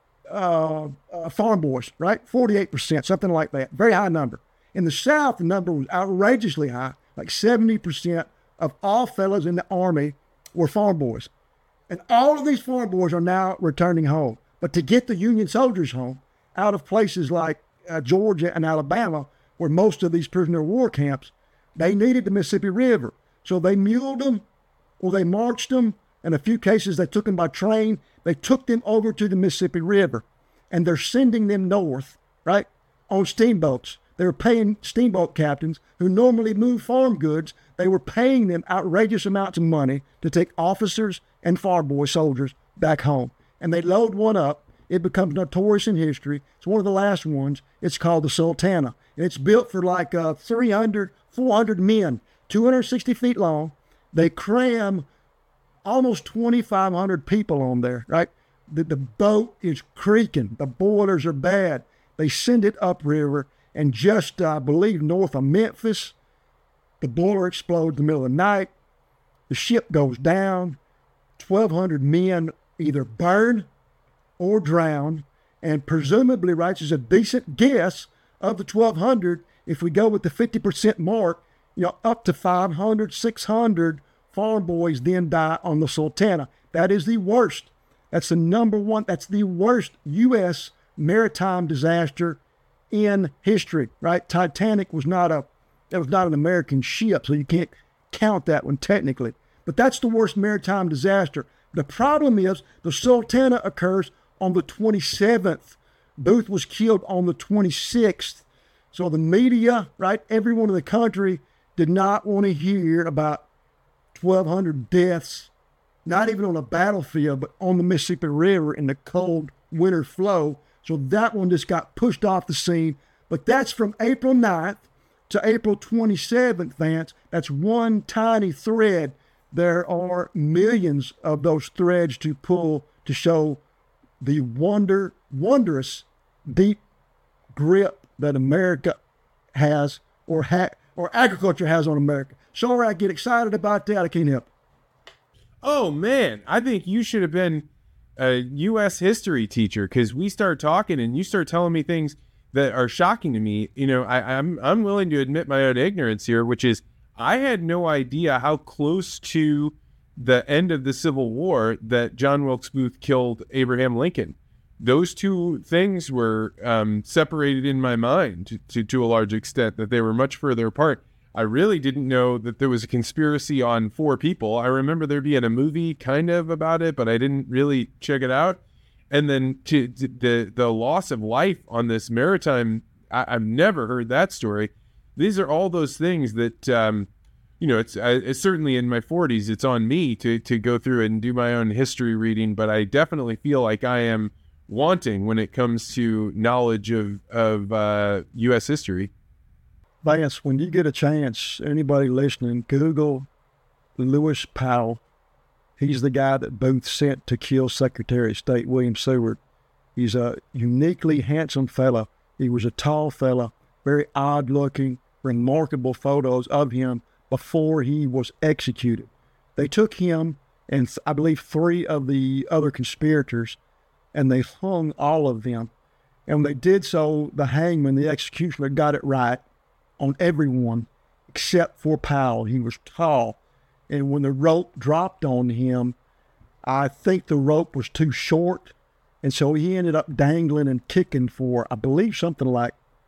farm boys, right? 48%, something like that. Very high number. In the South, the number was outrageously high. Like 70% of all fellows in the Army were farm boys. And all of these farm boys are now returning home. But to get the Union soldiers home, out of places like Georgia and Alabama, where most of these prisoner of war camps, they needed the Mississippi River. So they muled them, or they marched them. In a few cases, they took them by train. They took them over to the Mississippi River, and they're sending them north, right, on steamboats. They were paying steamboat captains who normally move farm goods. They were paying them outrageous amounts of money to take officers and farm boy soldiers back home. And they load one up. It becomes notorious in history. It's one of the last ones. It's called the Sultana. And it's built for like 300, 400 men, 260 feet long. They cram almost 2,500 people on there, right? The boat is creaking. The boilers are bad. They send it upriver, and just, I believe, north of Memphis, the boiler explodes in the middle of the night. The ship goes down. 1,200 men either burn or drown, and presumably, right, is a decent guess of the 1,200, if we go with the 50% mark, up to 500, 600 farm boys then die on the Sultana. That is the worst. That's the number one. That's the worst U.S. maritime disaster in history, right? Titanic was not an American ship, so you can't count that one technically. But that's the worst maritime disaster. The problem is the Sultana occurs on the 27th. Booth was killed on the 26th. So the media, right, everyone in the country did not want to hear about 1,200 deaths, not even on a battlefield, but on the Mississippi River in the cold winter flow. So that one just got pushed off the scene. But that's from April 9th to April 27th, Vance. That's one tiny thread. There are millions of those threads to pull to show the wondrous, deep grip that America has, or agriculture has on America. Sorry, I get excited about that. I can't help. Oh, man. I think you should have been a U.S. history teacher, because we start talking and you start telling me things that are shocking to me. I'm willing to admit my own ignorance here, which is I had no idea how close to the end of the Civil War that John Wilkes Booth killed Abraham Lincoln. Those two things were separated in my mind to a large extent, that they were much further apart. I really didn't know that there was a conspiracy on 4 people. I remember there being a movie kind of about it, but I didn't really check it out. And then to the loss of life on this maritime, I've never heard that story. These are all those things that, it's certainly in my 40s, it's on me to go through and do my own history reading, but I definitely feel like I am wanting when it comes to knowledge of U.S. history. Vance, when you get a chance, anybody listening, Google Lewis Powell. He's the guy that Booth sent to kill Secretary of State William Seward. He's a uniquely handsome fella. He was a tall fella, very odd-looking, remarkable photos of him before he was executed. They took him and I believe 3 of the other conspirators, and they hung all of them. And when they did so, the hangman, the executioner, got it right on everyone except for Powell. He was tall. And when the rope dropped on him, I think the rope was too short. And so he ended up dangling and kicking for, I believe, something like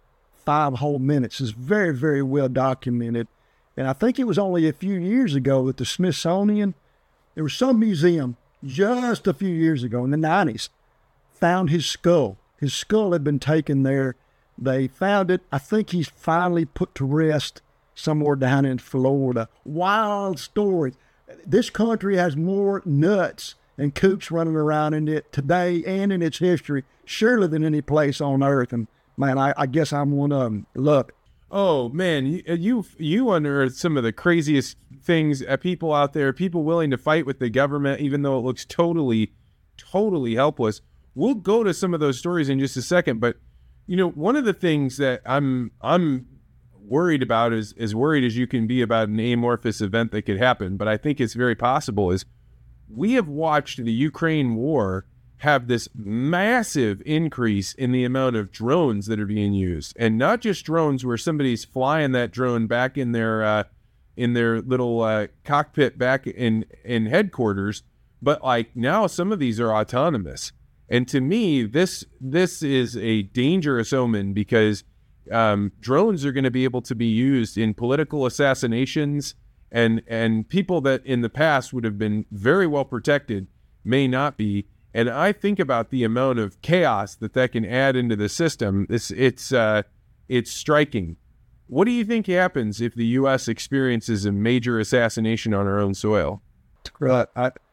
5 whole minutes. It's very, very well documented. And I think it was only a few years ago that the Smithsonian, there was some museum just a few years ago in the 90s, found his skull. His skull had been taken there. They found it. I think he's finally put to rest somewhere down in Florida. Wild story. This country has more nuts and kooks running around in it today and in its history, surely than any place on earth. And man, I guess I'm one of them. Look. Oh man, you unearthed some of the craziest things. People out there, people willing to fight with the government, even though it looks totally helpless. We'll go to some of those stories in just a second, but you know, one of the things that I'm worried about, is as worried as you can be about an amorphous event that could happen, but I think it's very possible, is we have watched the Ukraine war have this massive increase in the amount of drones that are being used, and not just drones where somebody's flying that drone back in their little cockpit back in headquarters, but like now some of these are autonomous. And to me, this is a dangerous omen, because drones are going to be able to be used in political assassinations, and people that in the past would have been very well protected may not be. And I think about the amount of chaos that can add into the system. It's striking. What do you think happens if the U.S. experiences a major assassination on our own soil? Right.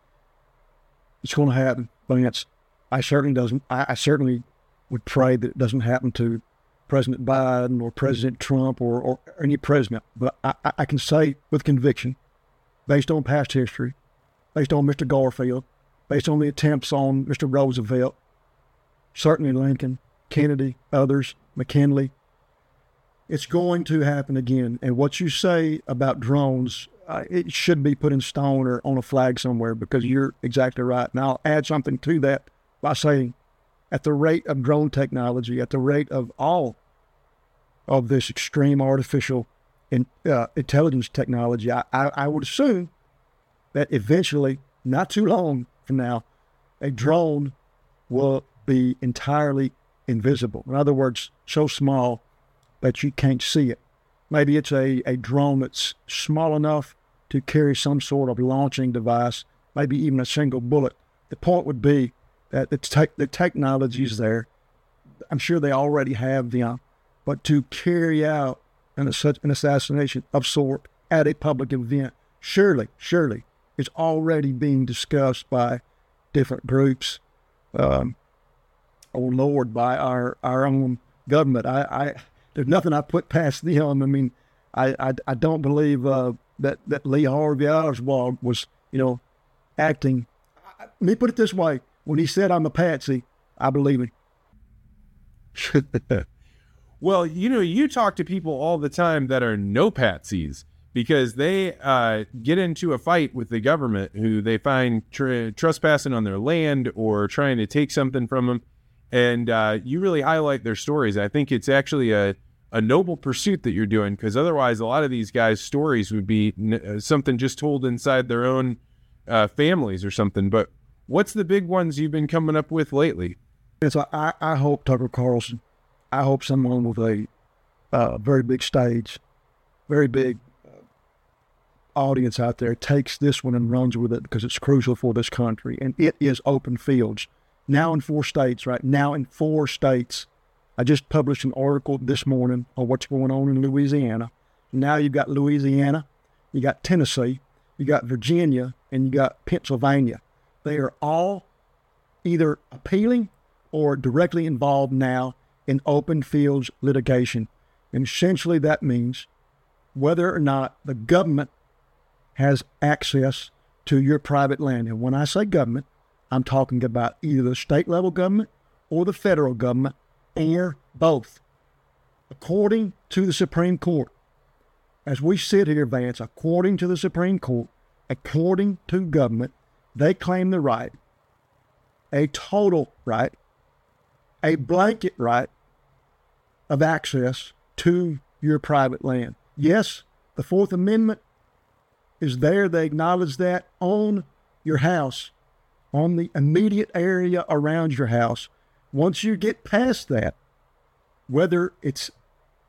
It's going to happen, Vance. I certainly would pray that it doesn't happen to President Biden or President Trump or any president. But I can say with conviction, based on past history, based on Mr. Garfield, based on the attempts on Mr. Roosevelt, certainly Lincoln, Kennedy, others, McKinley, it's going to happen again. And what you say about drones, it should be put in stone or on a flag somewhere, because you're exactly right. And I'll add something to that by saying, at the rate of drone technology, at the rate of all of this extreme artificial intelligence technology, I would assume that eventually, not too long from now, a drone will be entirely invisible. In other words, so small that you can't see it. Maybe it's a drone that's small enough to carry some sort of launching device, maybe even a single bullet. The point would be that the technology is there. I'm sure they already have them, but to carry out an assassination of sort at a public event, surely it's already being discussed by different groups, or Lord, by our own government. There's nothing I put past them. I mean, I don't believe that Lee Harvey Oswald was, acting. Let me put it this way: when he said I'm a patsy, I believe him. Well, you talk to people all the time that are no patsies, because they get into a fight with the government who they find trespassing on their land or trying to take something from them. And you really highlight their stories. I think it's actually a noble pursuit that you're doing, because otherwise a lot of these guys' stories would be something just told inside their own families or something. But what's the big ones you've been coming up with lately? So I hope Tucker Carlson, I hope someone with a very big stage, very big audience out there takes this one and runs with it, because it's crucial for this country. And it is open fields. Now in 4 states, right? Now in 4 states. I just published an article this morning on what's going on in Louisiana. Now you've got Louisiana, you got Tennessee, you got Virginia, and you got Pennsylvania. They are all either appealing or directly involved now in open fields litigation. And essentially that means whether or not the government has access to your private land. And when I say government, I'm talking about either the state level government or the federal government, or both. According to the Supreme Court, as we sit here, Vance, according to the Supreme Court, according to government, they claim the right, a total right, a blanket right of access to your private land. Yes, the Fourth Amendment is there. They acknowledge that on your house, on the immediate area around your house. Once you get past that, whether it's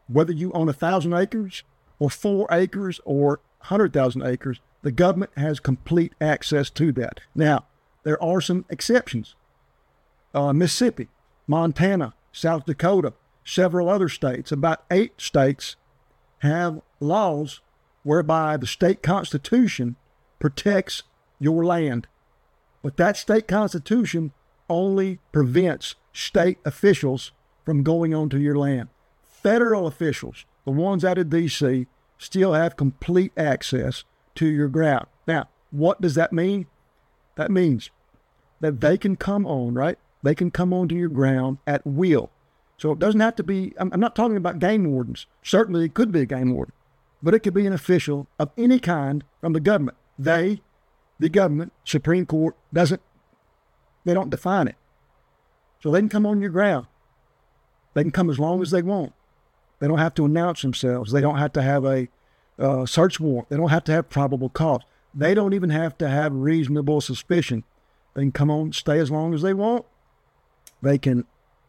Whether you own 1,000 acres or 4 acres or 100,000 acres, the government has complete access to that. Now, there are some exceptions. Mississippi, Montana, South Dakota, several other states, about 8 states have laws whereby the state constitution protects your land. But that state constitution only prevents state officials from going onto your land. Federal officials, the ones out of D.C., still have complete access to your ground. Now, what does that mean? That means that they can come on, right? They can come onto your ground at will. So it doesn't have to be, I'm not talking about game wardens. Certainly it could be a game warden, but it could be an official of any kind from the government. The government, Supreme Court, they don't define it. So they can come on your ground. They can come as long as they want. They don't have to announce themselves. They don't have to have a search warrant. They don't have to have probable cause. They don't even have to have reasonable suspicion. They can come on, stay as long as they want. They can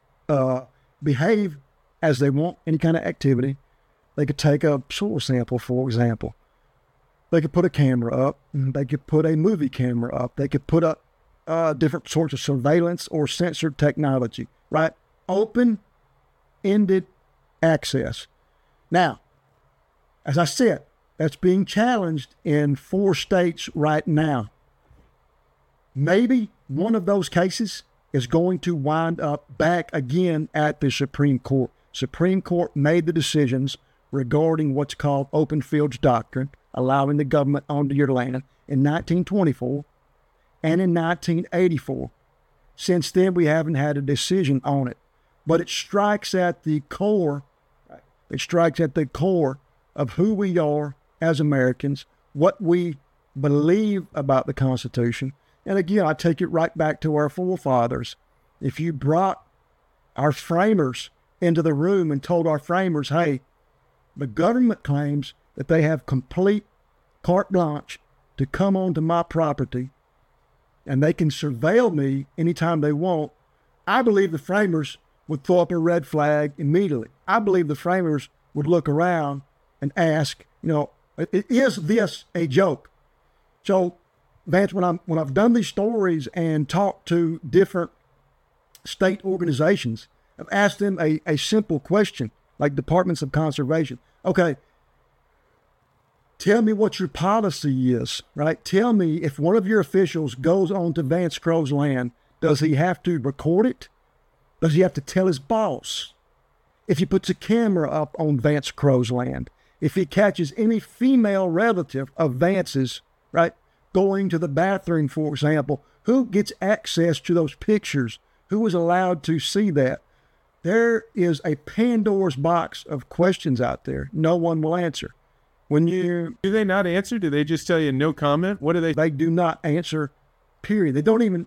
behave as they want, any kind of activity. They could take a soil sample, for example. They could put a camera up. They could put a movie camera up. They could put up different sorts of surveillance or sensor technology, right? Open-ended access. Now, as I said, that's being challenged in 4 states right now. Maybe one of those cases is going to wind up back again at the Supreme Court. Supreme Court made the decisions regarding what's called open fields doctrine, allowing the government onto your land in 1924 and in 1984. Since then, we haven't had a decision on it, but it strikes at the core. It strikes at the core of who we are as Americans, what we believe about the Constitution. And again, I take it right back to our forefathers. If you brought our framers into the room and told our framers, hey, the government claims that they have complete carte blanche to come onto my property and they can surveil me anytime they want, I believe the framers would throw up a red flag immediately. I believe the framers would look around and ask, is this a joke? So, Vance, when I've done these stories and talked to different state organizations, I've asked them a simple question, like departments of conservation. Okay, tell me what your policy is, right? Tell me if one of your officials goes onto Vance Crow's land, does he have to record it? Does he have to tell his boss? If he puts a camera up on Vance Crow's land, if he catches any female relative of Vance's, right, going to the bathroom, for example, who gets access to those pictures? Who is allowed to see that? There is a Pandora's box of questions out there no one will answer. Do they not answer? Do they just tell you no comment? What do they? They do not answer, period. They don't even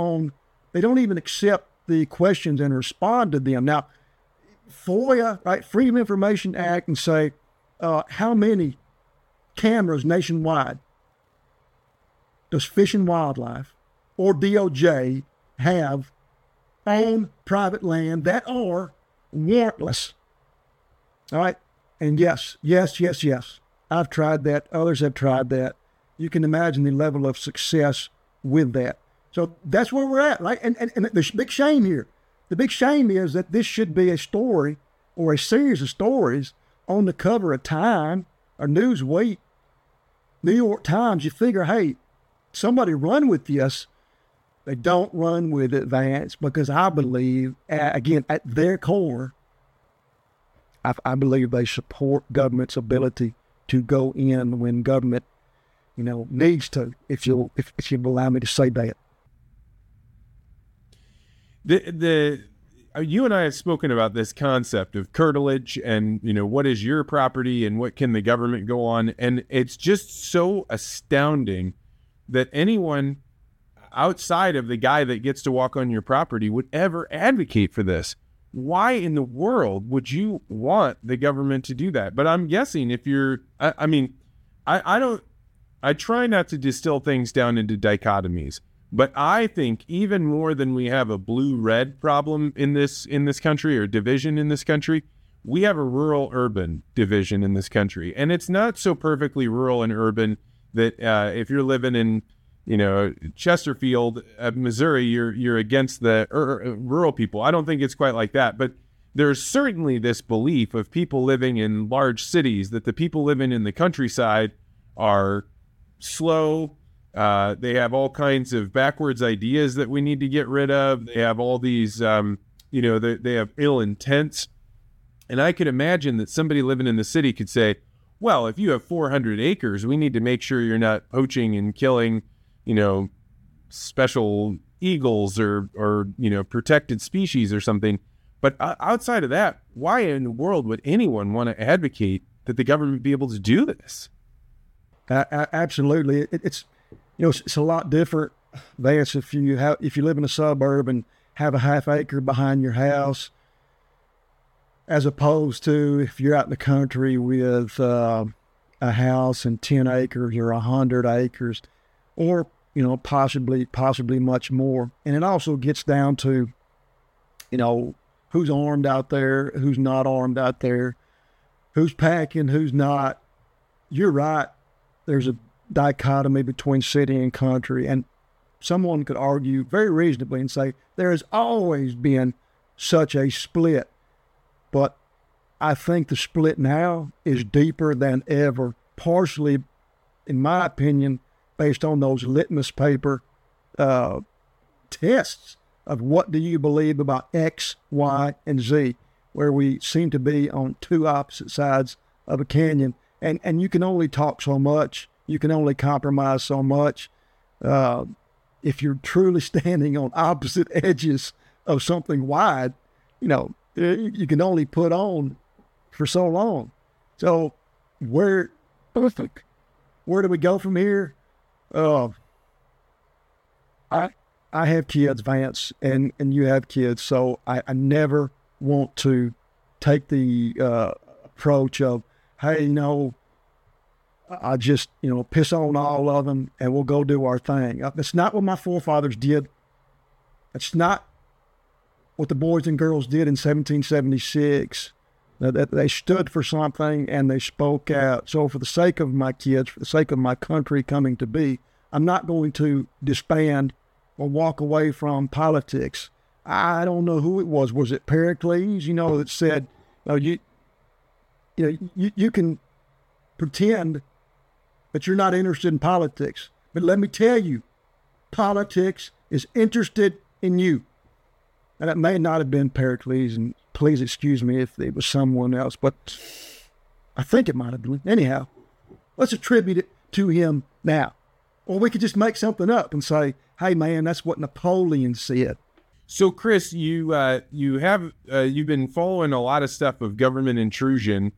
accept the questions and respond to them. Now, FOIA, right, Freedom of Information Act, and say, how many cameras nationwide does Fish and Wildlife or DOJ have on private land that are warrantless? All right. And yes. I've tried that. Others have tried that. You can imagine the level of success with that. So that's where we're at, right? And the big shame here. The big shame is that this should be a story or a series of stories on the cover of Time or Newsweek, New York Times. You figure, hey, somebody run with this. They don't run with it, Vance, because I believe, again, at their core, I believe they support government's ability to go in when government, needs to, if you allow me to say that. You and I have spoken about this concept of curtilage and, what is your property and what can the government go on? And it's just so astounding that anyone outside of the guy that gets to walk on your property would ever advocate for this. Why in the world would you want the government to do that? But I'm guessing if you're, I try not to distill things down into dichotomies, but I think even more than we have a blue-red problem in this country or division in this country, we have a rural-urban division in this country, and it's not so perfectly rural and urban that if you're living in, Chesterfield, Missouri, you're against the rural people. I don't think it's quite like that, but there's certainly this belief of people living in large cities that the people living in the countryside are slow. They have all kinds of backwards ideas that we need to get rid of. They have all these, they have ill intents. And I could imagine that somebody living in the city could say, well, if you have 400 acres, we need to make sure you're not poaching and killing, special eagles or protected species or something. But outside of that, why in the world would anyone want to advocate that the government be able to do this? Absolutely. It's a lot different, Vance, if you live in a suburb and have a half acre behind your house, as opposed to if you're out in the country with a house and 10 acres or 100 acres, or possibly much more. And it also gets down to, who's armed out there, who's not armed out there, who's packing, who's not. You're right. There's a dichotomy between city and country, and someone could argue very reasonably and say there has always been such a split, but I think the split now is deeper than ever, partially, in my opinion, based on those litmus paper tests of what do you believe about X, Y, and Z, where we seem to be on two opposite sides of a canyon, and you can only talk so much. You can only compromise so much. If you're truly standing on opposite edges of something wide, you can only put on for so long. So where do we go from here? I have kids, Vance, and you have kids, so I never want to take the approach of, hey, I just, piss on all of them and we'll go do our thing. That's not what my forefathers did. That's not what the boys and girls did in 1776. They stood for something and they spoke out. So for the sake of my kids, for the sake of my country coming to be, I'm not going to disband or walk away from politics. I don't know who it was. Was it Pericles, that said, you can pretend that you're not interested in politics. But let me tell you, politics is interested in you. And it may not have been Pericles, and please excuse me if it was someone else, but I think it might have been. Anyhow, let's attribute it to him now. Or we could just make something up and say, hey man, that's what Napoleon said. So Chris, you've been following a lot of stuff of government intrusion,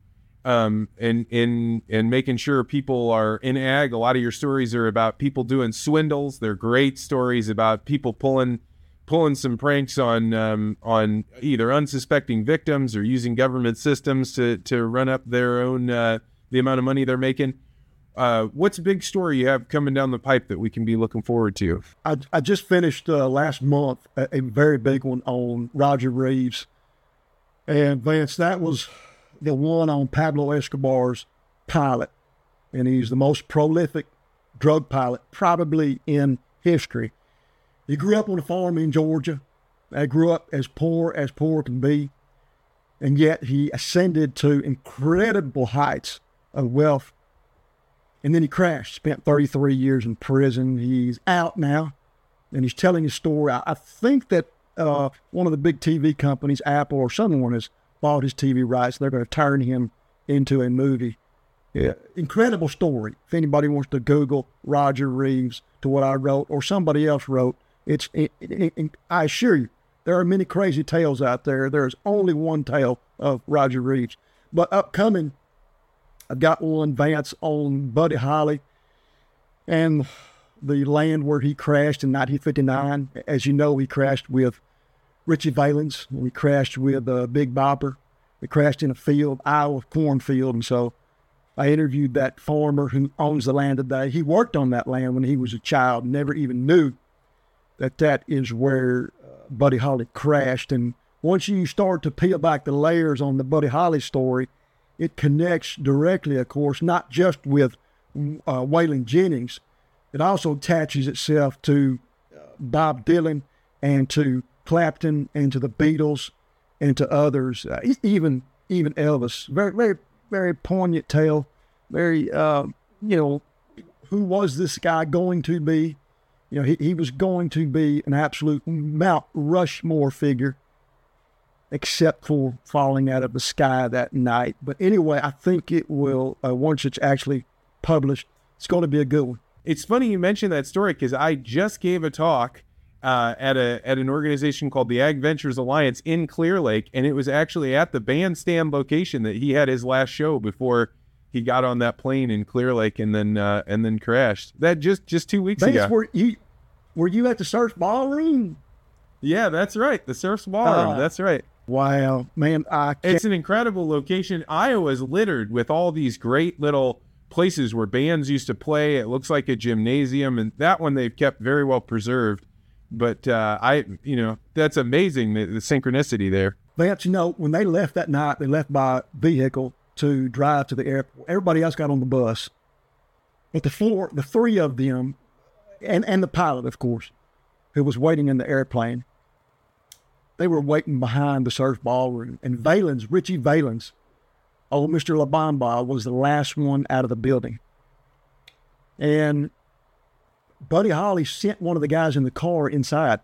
and making sure people are in ag. A lot of your stories are about people doing swindles. They're great stories about people pulling some pranks on either unsuspecting victims or using government systems to run up their own the amount of money they're making. What's a big story you have coming down the pipe that we can be looking forward to? I just finished last month a very big one on Roger Reeves. And Vance, that was the one on Pablo Escobar's pilot. And he's the most prolific drug pilot probably in history. He grew up on a farm in Georgia. I grew up as poor can be. And yet he ascended to incredible heights of wealth. And then he crashed, spent 33 years in prison. He's out now, and he's telling his story. I think that one of the big TV companies, Apple or someone, has bought his TV rights. They're going to turn him into a movie. Yeah, incredible story. If anybody wants to Google Roger Reeves to what I wrote or somebody else wrote, I assure you, there are many crazy tales out there. There's only one tale of Roger Reeves. But upcoming, I've got one, Vance, on Buddy Holly and the land where he crashed in 1959. As you know, he crashed with Richie Valens. We crashed with Big Bopper. We crashed in a field, Iowa cornfield. And so I interviewed that farmer who owns the land today. He worked on that land when he was a child, never even knew that is where Buddy Holly crashed. And once you start to peel back the layers on the Buddy Holly story, it connects directly, of course, not just with Waylon Jennings. It also attaches itself to Bob Dylan and to Clapton and to the Beatles and to others, even Elvis. Very, very, very poignant tale. Very, who was this guy going to be? He was going to be an absolute Mount Rushmore figure, except for falling out of the sky that night. But anyway, I think it will, once it's actually published, it's going to be a good one. It's funny you mentioned that story because I just gave a talk at an organization called the Ag Ventures Alliance in Clear Lake, and it was actually at the bandstand location that he had his last show before he got on that plane in Clear Lake and then crashed. That just 2 weeks ago. Were you at the Surf Ballroom? Yeah, that's right. The Surf Ballroom. That's right. Wow, man! It's an incredible location. Iowa's littered with all these great little places where bands used to play. It looks like a gymnasium, and that one they've kept very well preserved. But that's amazing, the synchronicity there. Vance, when they left that night, they left by vehicle to drive to the airport. Everybody else got on the bus. But the three of them, and the pilot, of course, who was waiting in the airplane, they were waiting behind the Surf Ballroom. And Richie Valens, old Mr. La Bamba, was the last one out of the building. And Buddy Holly sent one of the guys in the car inside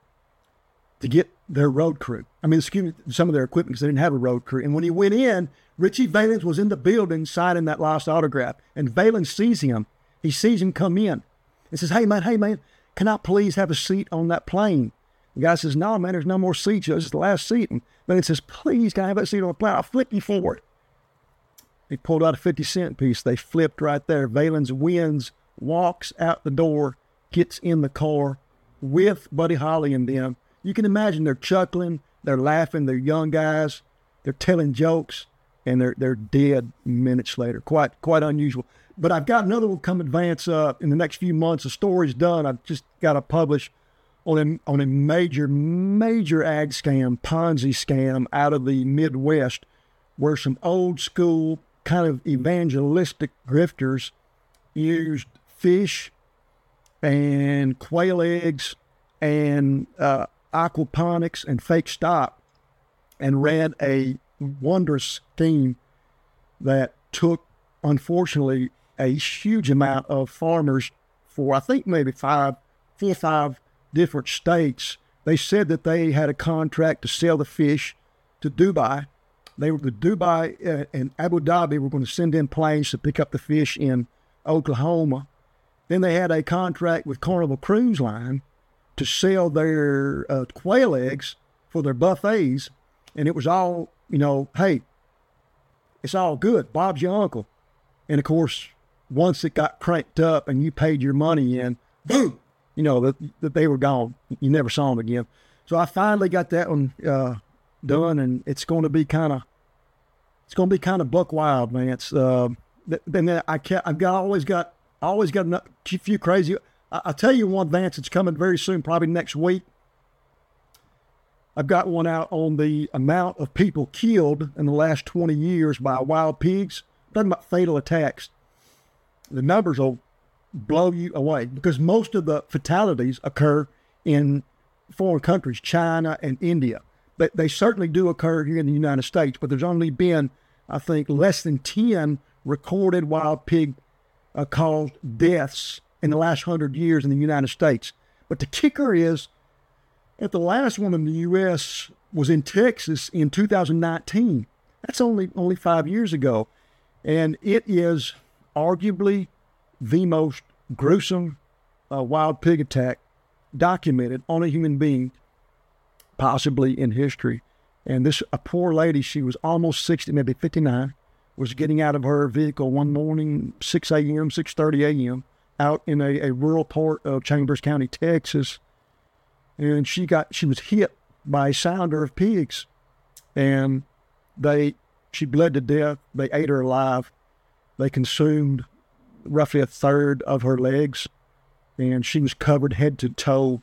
to get their road crew. Some of their equipment, because they didn't have a road crew. And when he went in, Richie Valens was in the building signing that last autograph. And Valens sees him. He sees him come in and says, hey, man, can I please have a seat on that plane? The guy says, no, man, there's no more seats. This is the last seat. And Valens says, please, can I have that seat on the plane? I'll flip you for it. He pulled out a 50-cent piece. They flipped right there. Valens wins, walks out the door, gets in the car with Buddy Holly and them. You can imagine they're chuckling, they're laughing, they're young guys, they're telling jokes, and they're dead minutes later. Quite unusual. But I've got another one coming, Vance, in the next few months. The story's done. I've just got to publish on a major ag scam, Ponzi scam out of the Midwest, where some old school kind of evangelistic grifters used fish and quail eggs and aquaponics and fake stock and ran a wondrous scheme that took, unfortunately, a huge amount of farmers for, I think, maybe 4 or 5 different states. They said that they had a contract to sell the fish to Dubai. Dubai and Abu Dhabi were going to send in planes to pick up the fish in Oklahoma. Then they had a contract with Carnival Cruise Line to sell their quail eggs for their buffets. And it was all, hey, it's all good. Bob's your uncle. And of course, once it got cranked up and you paid your money in, boom, that they were gone. You never saw them again. So I finally got that one done, and it's going to be kind of buck wild, man. It's then I've always got a few crazy. I'll tell you one, Vance. It's coming very soon, probably next week. I've got one out on the amount of people killed in the last 20 years by wild pigs. I'm talking about fatal attacks. The numbers will blow you away because most of the fatalities occur in foreign countries, China and India. But they certainly do occur here in the United States, but there's only been, I think, less than 10 recorded wild pig caused deaths in the last 100 years in the United States. But the kicker is, if the last one in the U.S. was in Texas in 2019, that's only 5 years ago. And it is arguably the most gruesome wild pig attack documented on a human being, possibly in history. And a poor lady, she was almost 60, maybe 59, was getting out of her vehicle one morning, 6 a.m., 6:30 a.m., out in a rural part of Chambers County, Texas. And she was hit by a sounder of pigs. And she bled to death. They ate her alive. They consumed roughly a third of her legs. And she was covered head to toe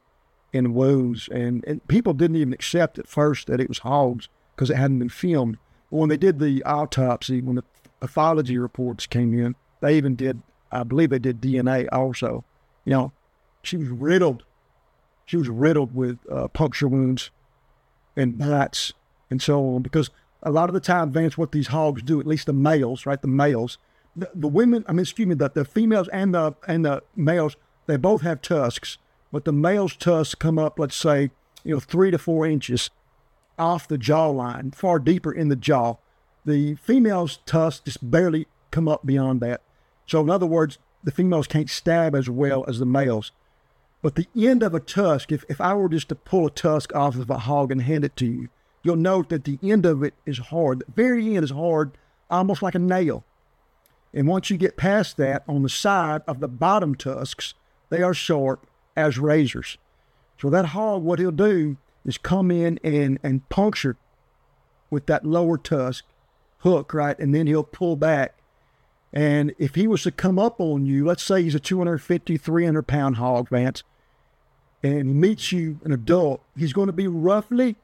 in wounds. And people didn't even accept at first that it was hogs because it hadn't been filmed. But when they did the autopsy, when the pathology reports came in, they even did, I believe they did DNA also. You know, she was riddled. She was riddled with puncture wounds and bites and so on, because a lot of the time, Vance, what these hogs do, at least the males, right? The males, the women, the females and the males, they both have tusks, but the male's tusks come up, let's say, 3 to 4 inches off the jawline, far deeper in the jaw. The female's tusks just barely come up beyond that. So in other words, the females can't stab as well as the males. But the end of a tusk, if I were just to pull a tusk off of a hog and hand it to you, you'll note that the end of it is hard. The very end is hard, almost like a nail. And once you get past that, on the side of the bottom tusks, they are sharp as razors. So that hog, what he'll do is come in and puncture with that lower tusk hook, right? And then he'll pull back. And if he was to come up on you, let's say he's a 250, 300-pound hog, Vance, and he meets you, an adult, he's going to be roughly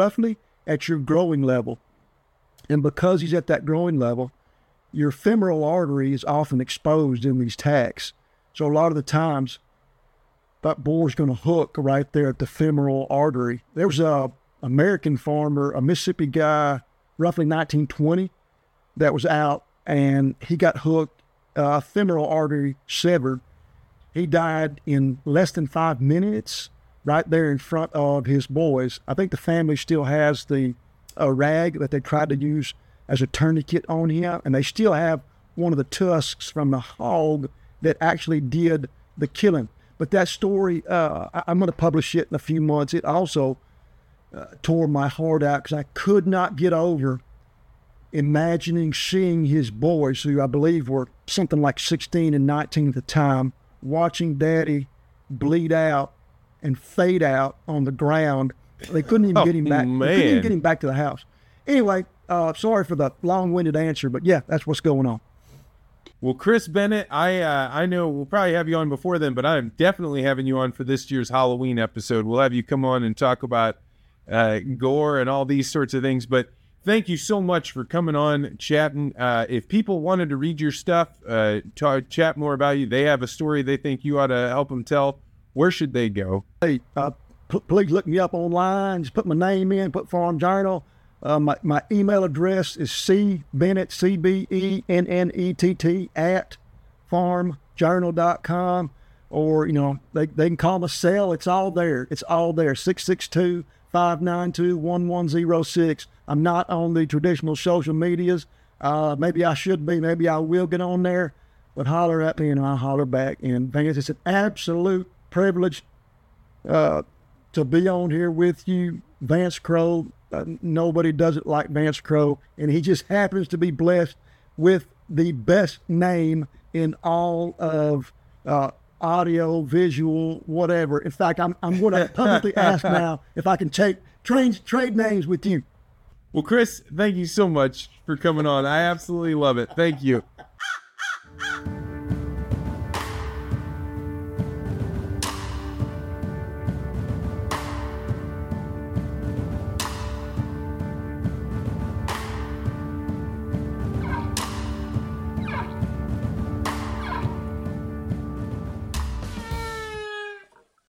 at your growing level. And because he's at that growing level, your femoral artery is often exposed in these tacks. So a lot of the times, that boar's going to hook right there at the femoral artery. There was a American farmer, a Mississippi guy, roughly 1920, that was out, and he got hooked, femoral artery severed. He died in less than 5 minutes right there in front of his boys. I think the family still has the rag that they tried to use as a tourniquet on him, and they still have one of the tusks from the hog that actually did the killing. But that story, I'm going to publish it in a few months. It also tore my heart out because I could not get over imagining seeing his boys, who I believe were something like 16 and 19 at the time, watching Daddy bleed out and fade out on the ground. They couldn't even get him back. They couldn't even get him back to the house. Anyway, sorry for the long-winded answer, but yeah, that's what's going on. Well, Chris Bennett, I know we'll probably have you on before then, but I'm definitely having you on for this year's Halloween episode. We'll have you come on and talk about gore and all these sorts of things. But thank you so much for coming on, chatting. If people wanted to read your stuff, chat more about you, they have a story they think you ought to help them tell, where should they go? Hey, please look me up online. Just put my name in, put Farm Journal. My email address is cbennett, CBENNETT @farmjournal.com, or they can call my cell. It's all there. 662-592-1106. I'm not on the traditional social medias. Maybe I should be. Maybe I will get on there. But holler at me and I'll holler back. And Vance, it's an absolute privilege to be on here with you, Vance Crowe. Nobody does it like Vance Crowe, and he just happens to be blessed with the best name in all of audio, visual, whatever. In fact, I'm going to publicly ask now if I can trade names with you. Well, Chris, thank you so much for coming on. I absolutely love it. Thank you.